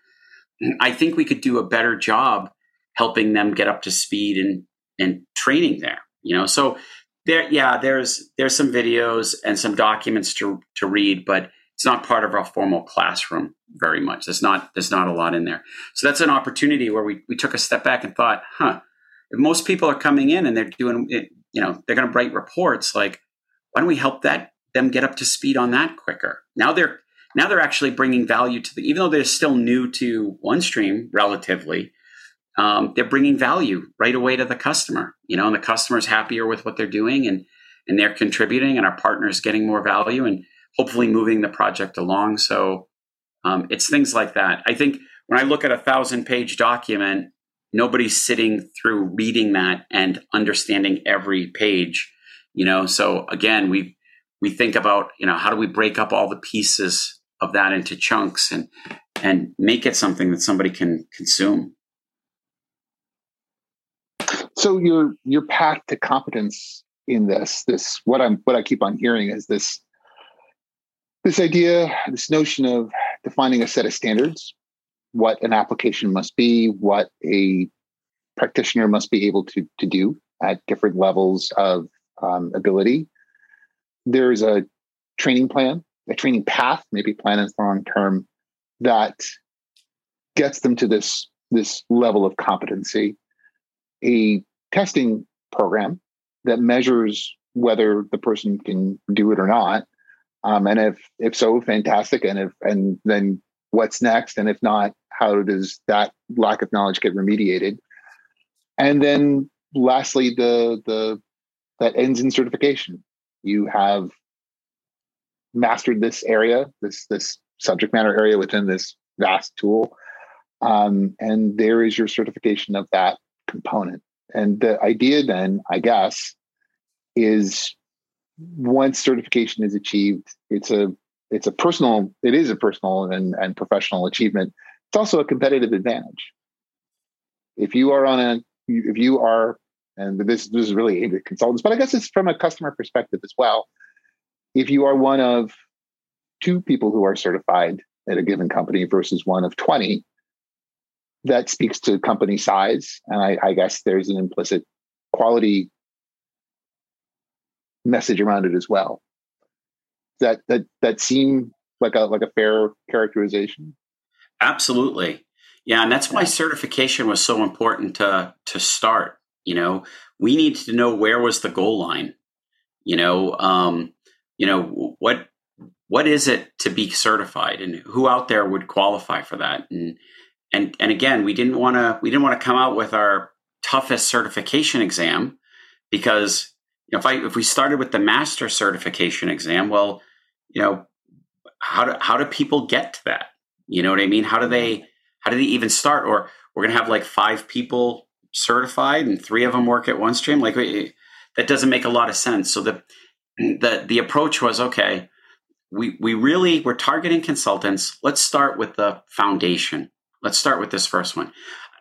B: I think we could do a better job helping them get up to speed and, and training there, you know? So there, yeah, there's, there's some videos and some documents to, to read, but it's not part of our formal classroom very much. There's not, there's not a lot in there. So that's an opportunity where we, we took a step back and thought, huh, if most people are coming in and they're doing it, you know, they're going to write reports, like, why don't we help that them get up to speed on that quicker? Now they're, Now they're actually bringing value to the, even though they're still new to OneStream relatively, um, they're bringing value right away to the customer, you know, and the customer's happier with what they're doing and, and they're contributing and our partner's getting more value and hopefully moving the project along. So um, it's things like that. I think when I look at a thousand page document, nobody's sitting through reading that and understanding every page, you know? So again, we, we think about, you know, how do we break up all the pieces of that into chunks and and make it something that somebody can consume.
A: So your your path to competence in this, this what I'm what I keep on hearing is this this idea, this notion of defining a set of standards, what an application must be, what a practitioner must be able to to do, at different levels of um, ability. There's a training plan, a training path, maybe plan is the wrong term, that gets them to this, this level of competency. A testing program that measures whether the person can do it or not. Um, and if if so, fantastic. And if and then what's next? And if not, how does that lack of knowledge get remediated? And then lastly, the the that ends in certification. You have mastered this area, this this subject matter area within this vast tool. Um, and there is your certification of that component. And the idea then, I guess, is once certification is achieved, it's a it's a personal, it is a personal and, and professional achievement. It's also a competitive advantage. If you are on a, if you are, and this, this is really aimed at consultants, but I guess it's from a customer perspective as well. If you are one of two people who are certified at a given company versus one of twenty, that speaks to company size. And I, I guess there's an implicit quality message around it as well. That that that seem like a like a fair characterization?
B: Absolutely. Yeah, and that's why certification was so important to to start. You know, we needed to know where was the goal line. You know, um, you know, what what is it to be certified, and who out there would qualify for that? And and and again, we didn't want to we didn't want to come out with our toughest certification exam, because you know, if I if we started with the master certification exam, well, you know, how do how do people get to that? You know what I mean? How do they how do they even start? Or we're gonna have like five people certified and three of them work at OneStream. Like, that doesn't make a lot of sense. So the the the approach was, okay, we we really we're targeting consultants. Let's start with the foundation. Let's start with this first one,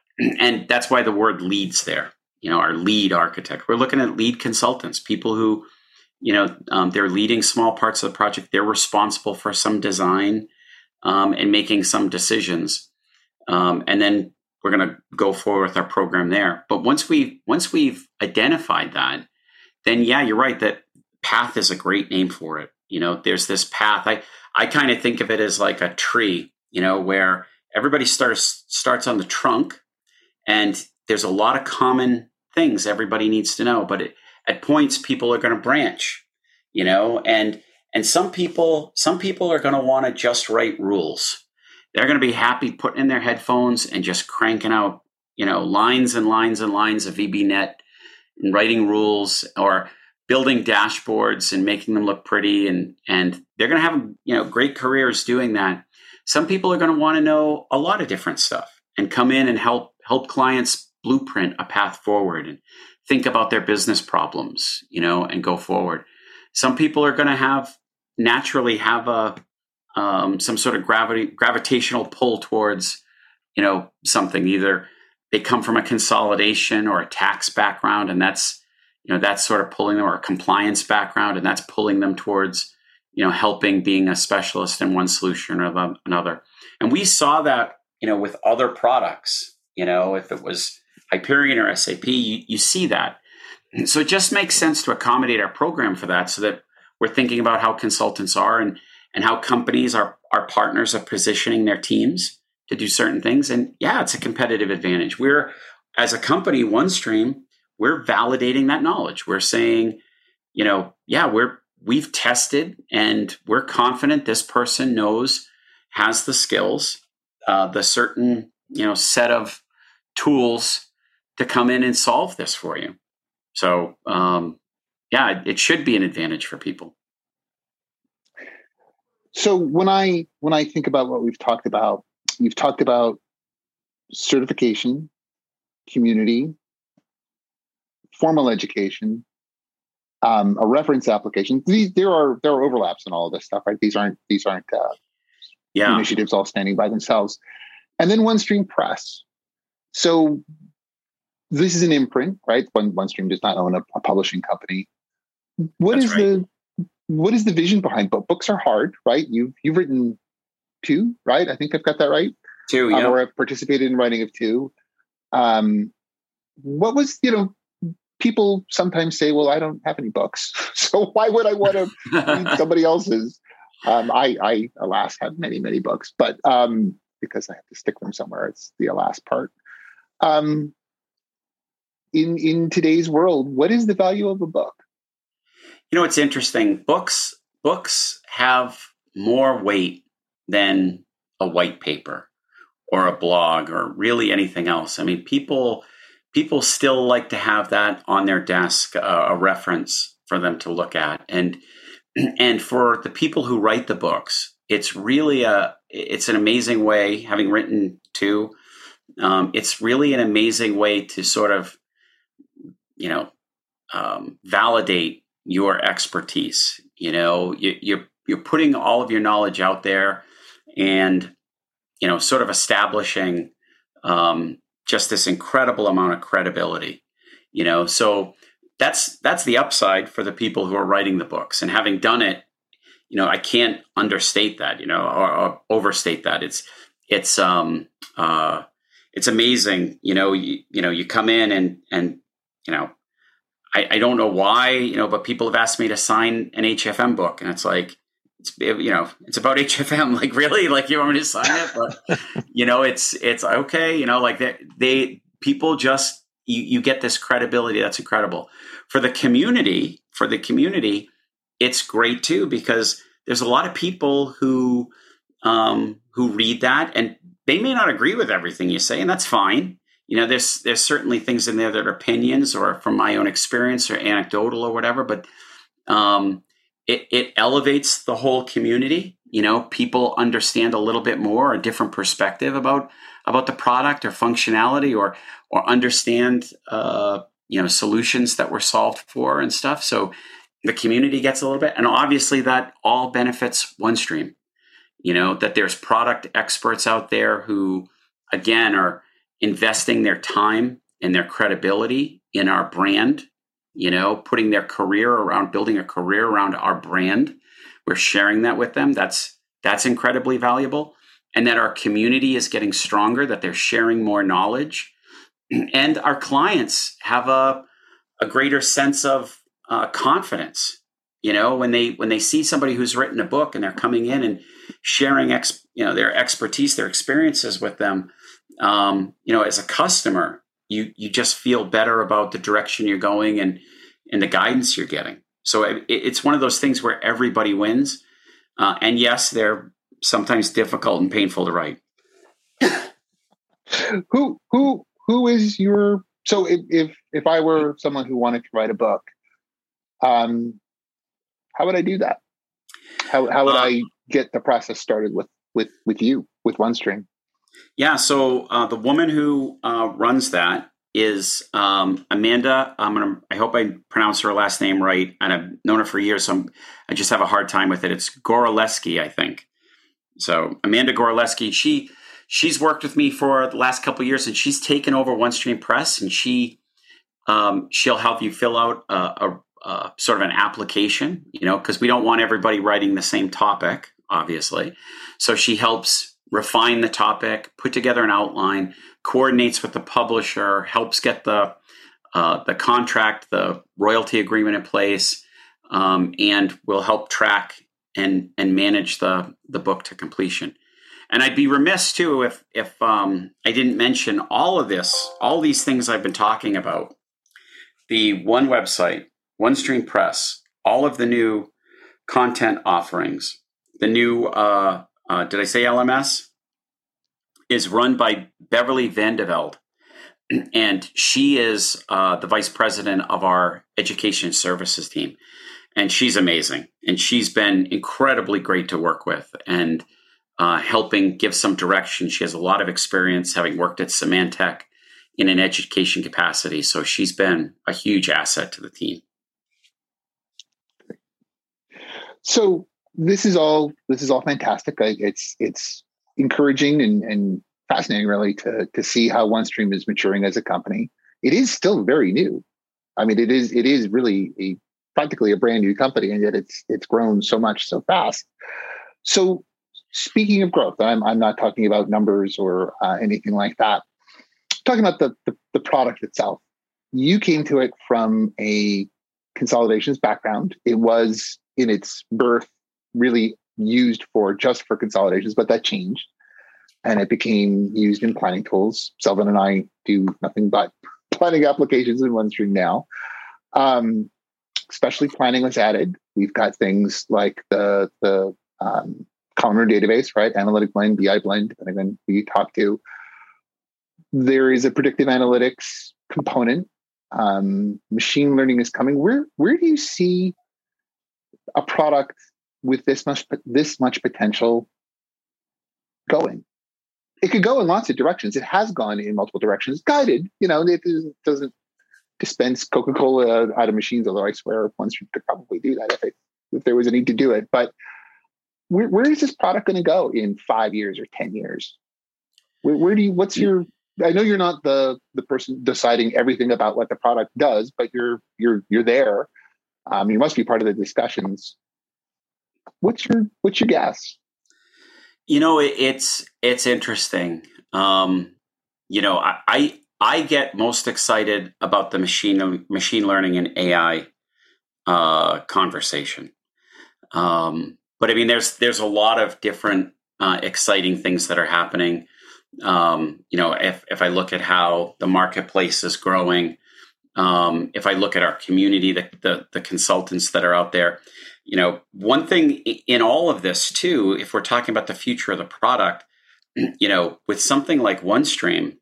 B: and that's why the word leads there. You know, our lead architect. We're looking at lead consultants, people who, you know, um, they're leading small parts of the project. They're responsible for some design um, and making some decisions. Um, and then we're going to go forward with our program there. But once we once we've identified that, then yeah, you're right. That path is a great name for it. You know, there's this path. I I kind of think of it as like a tree. You know, where everybody starts starts on the trunk, and there's a lot of common things everybody needs to know, but it, at points people are going to branch, you know, and and some people some people are going to want to just write rules. They're going to be happy putting in their headphones and just cranking out, you know, lines and lines and lines of V B Net and writing rules, or building dashboards and making them look pretty, and and they're going to have, you know, great careers doing that. Some people are going to want to know a lot of different stuff and come in and help help clients blueprint a path forward and think about their business problems, you know, and go forward. Some people are going to have naturally have a um, some sort of gravity gravitational pull towards, you know, something. Either they come from a consolidation or a tax background, and that's, you know, that's sort of pulling them, or a compliance background, and that's pulling them towards, you know, helping, being a specialist in one solution or another. And we saw that, you know, with other products. You know, if it was Hyperion or S A P, you, you see that. And so it just makes sense to accommodate our program for that, so that we're thinking about how consultants are, and, and how companies, our, our partners, are positioning their teams to do certain things. And yeah, it's a competitive advantage. We're, as a company, OneStream, we're validating that knowledge. We're saying, you know, yeah, we're, we've tested and we're confident this person knows, has the skills, uh, the certain, you know, set of tools to come in and solve this for you. So, um, yeah, it should be an advantage for people.
A: So when I when I think about what we've talked about, you've talked about certification, community, formal education, um, a reference application. These, there are there are overlaps in all of this stuff, right? These aren't these aren't uh, yeah. initiatives all standing by themselves. And then OneStream Press. So this is an imprint, right? One OneStream does not own a, a publishing company. What That's is right. the what is the vision behind books? Books are hard, right? You've you've written two, right? I think I've got that right.
B: Two, yeah.
A: Um, or I've participated in writing of two. Um, what was, you know, people sometimes say, well, I don't have any books, so why would I want to read somebody else's? Um, I, I, alas, have many, many books, but um, because I have to stick them somewhere, it's the alas part. Um, in in today's world, what is the value of a book?
B: You know, it's interesting. Books books have more weight than a white paper or a blog or really anything else. I mean, people people still like to have that on their desk, uh, a reference for them to look at. And and for the people who write the books, it's really a it's an amazing way, having written two, um, it's really an amazing way to sort of, you know, um, validate your expertise. You know, you, you're you're putting all of your knowledge out there, and you know, sort of establishing um, just this incredible amount of credibility. You know, so that's that's the upside for the people who are writing the books. And having done it, you know, I can't understate that, you know, or, or overstate that. It's it's um uh it's amazing. You know, you, you know, you come in and and you know. I, I don't know why, you know, but people have asked me to sign an H F M book, and it's like, it's, you know, it's about H F M. Like, really? Like, you want me to sign it? But, you know, it's, it's okay. You know, like they, they people just, you, you get this credibility. That's incredible. For the community, for the community, it's great too, because there's a lot of people who, um, who read that, and they may not agree with everything you say, and that's fine. You know, there's there's certainly things in there that are opinions or from my own experience or anecdotal or whatever, but um, it, it elevates the whole community. You know, people understand a little bit more, a different perspective about about the product or functionality, or or understand uh, you know, solutions that were solved for and stuff. So the community gets a little bit, and obviously that all benefits OneStream. You know, that there's product experts out there who, again, are investing their time and their credibility in our brand, you know, putting their career around, building a career around our brand. We're sharing that with them. That's, that's incredibly valuable. And that our community is getting stronger, that they're sharing more knowledge. And our clients have a, a greater sense of uh, confidence, you know, when they, when they see somebody who's written a book and they're coming in and sharing, ex, you know, their expertise, their experiences with them. Um, you know, as a customer, you you just feel better about the direction you're going and and the guidance you're getting. So it, it's one of those things where everybody wins. Uh, and yes, they're sometimes difficult and painful to write.
A: who who who is your so if if if I were someone who wanted to write a book, um, how would I do that? How how would uh, I get the process started with with with you with OneStream?
B: Yeah, so uh, the woman who uh, runs that is um, Amanda. I'm gonna. I hope I pronounce her last name right, and I've known her for years, so I'm, I just have a hard time with it. It's Goraleski, I think. So Amanda Goraleski. She she's worked with me for the last couple of years, and she's taken over OneStream Press, and she um, she'll help you fill out a, a, a sort of an application, you know, because we don't want everybody writing the same topic, obviously. So she helps refine the topic, put together an outline, coordinates with the publisher, helps get the uh, the contract, the royalty agreement in place, um, and will help track and and manage the the book to completion. And I'd be remiss too if if um, I didn't mention all of this, all these things I've been talking about. The one website, OneStream Press, all of the new content offerings, the new uh, Uh, did I say L M S? Is run by Beverly Vandeveld. And she is uh, the vice president of our education services team. And she's amazing. And she's been incredibly great to work with and uh, helping give some direction. She has a lot of experience having worked at Symantec in an education capacity. So she's been a huge asset to the team.
A: So This is all. This is all fantastic. I, it's it's encouraging and, and fascinating, really, to to see how OneStream is maturing as a company. It is still very new. I mean, it is it is really a practically a brand new company, and yet it's it's grown so much so fast. So, speaking of growth, I'm I'm not talking about numbers or uh, anything like that. I'm talking about the, the the product itself. you came to it from a consolidations background. It was in its birth really used for just for consolidations, but that changed and it became used in planning tools. Selvin and I do nothing but planning applications in OneStream now. Um, especially planning was added. We've got things like the the um, Columnar database, right? Analytic Blend, B I Blend, depending on who you talk to. There is a predictive analytics component. Um, machine learning is coming. Where where do you see a product with this much this much potential going? It could go in lots of directions. It has gone in multiple directions. Guided, you know, it doesn't dispense Coca-Cola out of machines, although I swear OneStream could probably do that if it, if there was a need to do it. But where, where is this product going to go in five years or ten years? Where, where do you? What's your? I know you're not the the person deciding everything about what the product does, but you're you're you're there. Um, you must be part of the discussions. What's your what's your guess?
B: You know, it, it's it's interesting. Um, you know, I, I I get most excited about the machine machine learning and A I uh, conversation. Um, but I mean, there's there's a lot of different uh, exciting things that are happening. Um, you know, if if I look at how the marketplace is growing, um, if I look at our community, the, the the consultants that are out there, you know, one thing in all of this too, if we're talking about the future of the product, you know, with something like OneStream,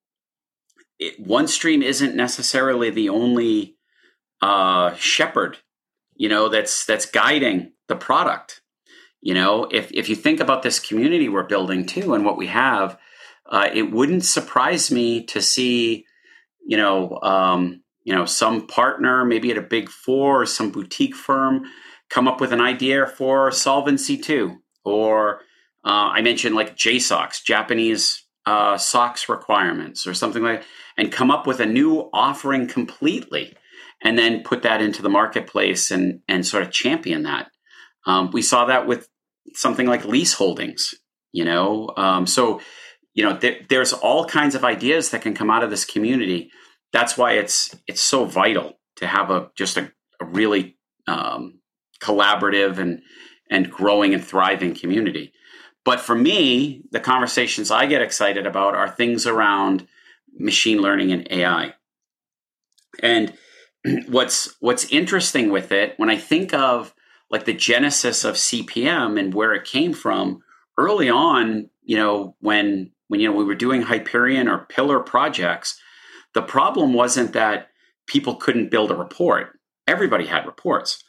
B: it, OneStream isn't necessarily the only uh, shepherd, you know, that's that's guiding the product. You know, if if you think about this community we're building too, and what we have. Uh, it wouldn't surprise me to see, you know, um, you know, some partner, maybe at a big four or some boutique firm, come up with an idea for Solvency two, or uh, I mentioned like J SOX, Japanese uh, SOX requirements, or something like that, and come up with a new offering completely, and then put that into the marketplace and and sort of champion that. Um, we saw that with something like Lease Holdings, you know, um, so. You know, th- there's all kinds of ideas that can come out of this community. That's why it's it's so vital to have a just a, a really um, collaborative and and growing and thriving community. But for me, the conversations I get excited about are things around machine learning and A I. And what's what's interesting with it, when I think of like the genesis of C P M and where it came from early on, you know, when When you know we were doing Hyperion or Pillar projects, the problem wasn't that people couldn't build a report. Everybody had reports.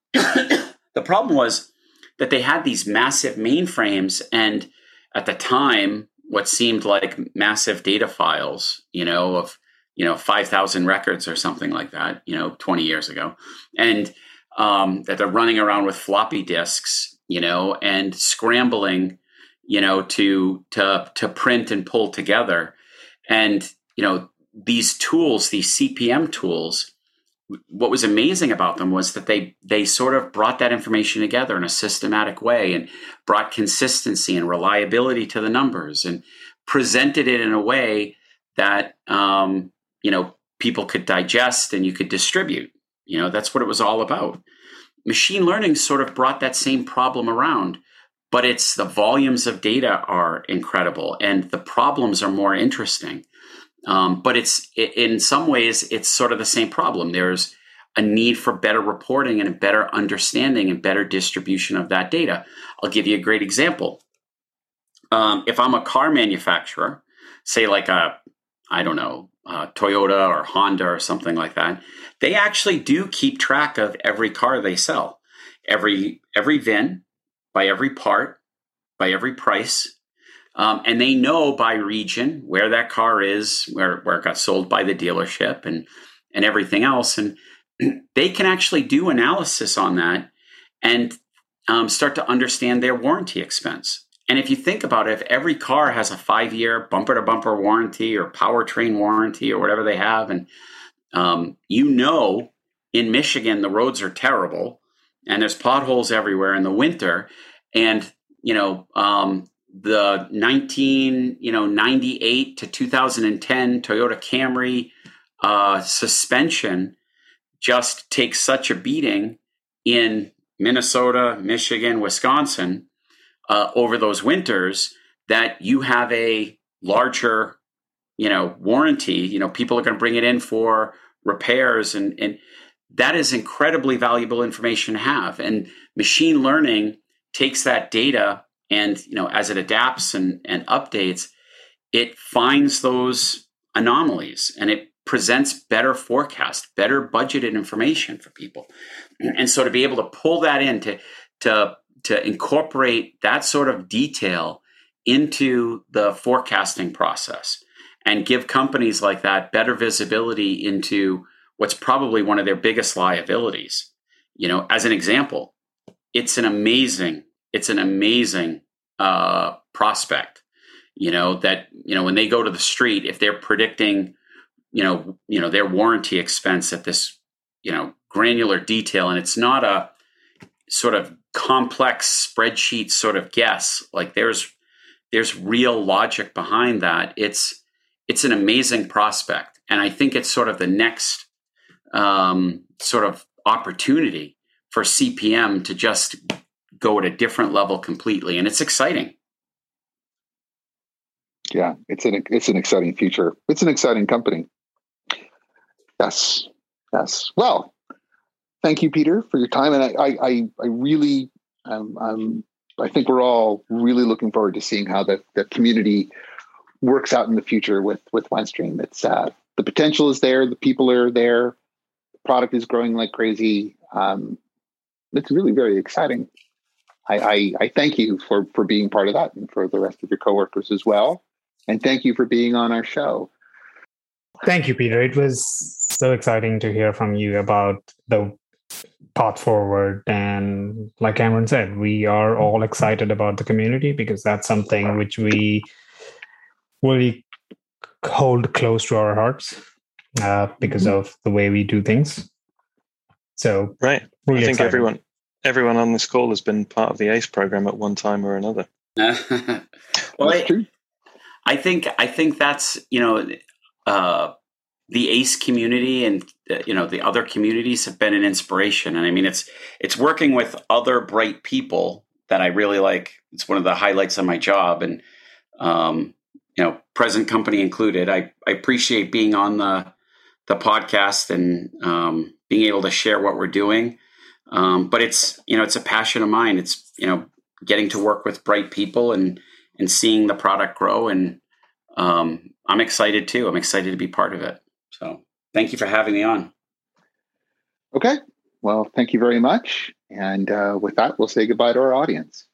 B: The problem was that they had these massive mainframes, and at the time, what seemed like massive data files, you know, of you know five thousand records or something like that, you know, twenty years ago, and um, that they're running around with floppy disks, you know, and scrambling. You know, to to to print and pull together, and you know these tools, these C P M tools. What was amazing about them was that they they sort of brought that information together in a systematic way, and brought consistency and reliability to the numbers, and presented it in a way that um, you know people could digest and you could distribute. You know, that's what it was all about. Machine learning sort of brought that same problem around. But it's the volumes of data are incredible, and the problems are more interesting. Um, but it's it, in some ways, it's sort of the same problem. There's a need for better reporting and a better understanding and better distribution of that data. I'll give you a great example. Um, if I'm a car manufacturer, say like a, I don't know, a Toyota or Honda or something like that, they actually do keep track of every car they sell, every every V I N, by every part, by every price. Um, and they know by region where that car is, where, where it got sold by the dealership and, and everything else. And they can actually do analysis on that and um, start to understand their warranty expense. And if you think about it, if every car has a five-year bumper-to-bumper warranty or powertrain warranty or whatever they have, and um, you know in Michigan the roads are terrible, and there's potholes everywhere in the winter. And, you know, um, the nineteen, you know, ninety-eight to two thousand ten Toyota Camry uh, suspension just takes such a beating in Minnesota, Michigan, Wisconsin uh, over those winters that you have a larger, you know, warranty. You know, people are going to bring it in for repairs, and and that is incredibly valuable information to have. And machine learning takes that data, and you know, as it adapts and and updates, it finds those anomalies and it presents better forecast, better budgeted information for people. And so to be able to pull that in, to, to, to incorporate that sort of detail into the forecasting process and give companies like that better visibility into what's probably one of their biggest liabilities. You know, as an example, it's an amazing, it's an amazing uh, prospect, you know, that, you know, when they go to the street, if they're predicting you know, you know, their warranty expense at this, you know, granular detail. And it's not a sort of complex spreadsheet sort of guess. Like there's, there's real logic behind that. It's, it's an amazing prospect. And I think it's sort of the next um, sort of opportunity for C P M to just go at a different level completely. And it's exciting.
A: Yeah, it's an, it's an exciting future. It's an exciting company. Yes. Yes. Well, thank you, Peter, for your time. And I, I, I, I really, um, um, I think we're all really looking forward to seeing how the, the community works out in the future with, with OneStream. It's, uh, the potential is there. The people are there. The product is growing like crazy. Um, it's really very exciting. I, I, I thank you for, for being part of that, and for the rest of your coworkers as well. And thank you for being on our show.
D: Thank you, Peter. It was so exciting to hear from you about the path forward. And like Cameron said, we are all excited about the community because that's something which we really hold close to our hearts uh, because mm-hmm. of the way we do things. So,
C: right. Really I think exciting. everyone everyone on this call has been part of the ACE program at one time or another.
B: well, that's true. I think I think that's, you know, Uh, the ACE community and uh, you know the other communities have been an inspiration, and I mean it's it's working with other bright people that I really like. It's one of the highlights of my job, and um, you know, present company included. I, I appreciate being on the the podcast and um, being able to share what we're doing. Um, but it's you know it's a passion of mine. It's you know getting to work with bright people and and seeing the product grow, and um, I'm excited too. I'm excited to be part of it. So thank you for having me on.
A: Okay. Well, thank you very much. And uh, with that, we'll say goodbye to our audience.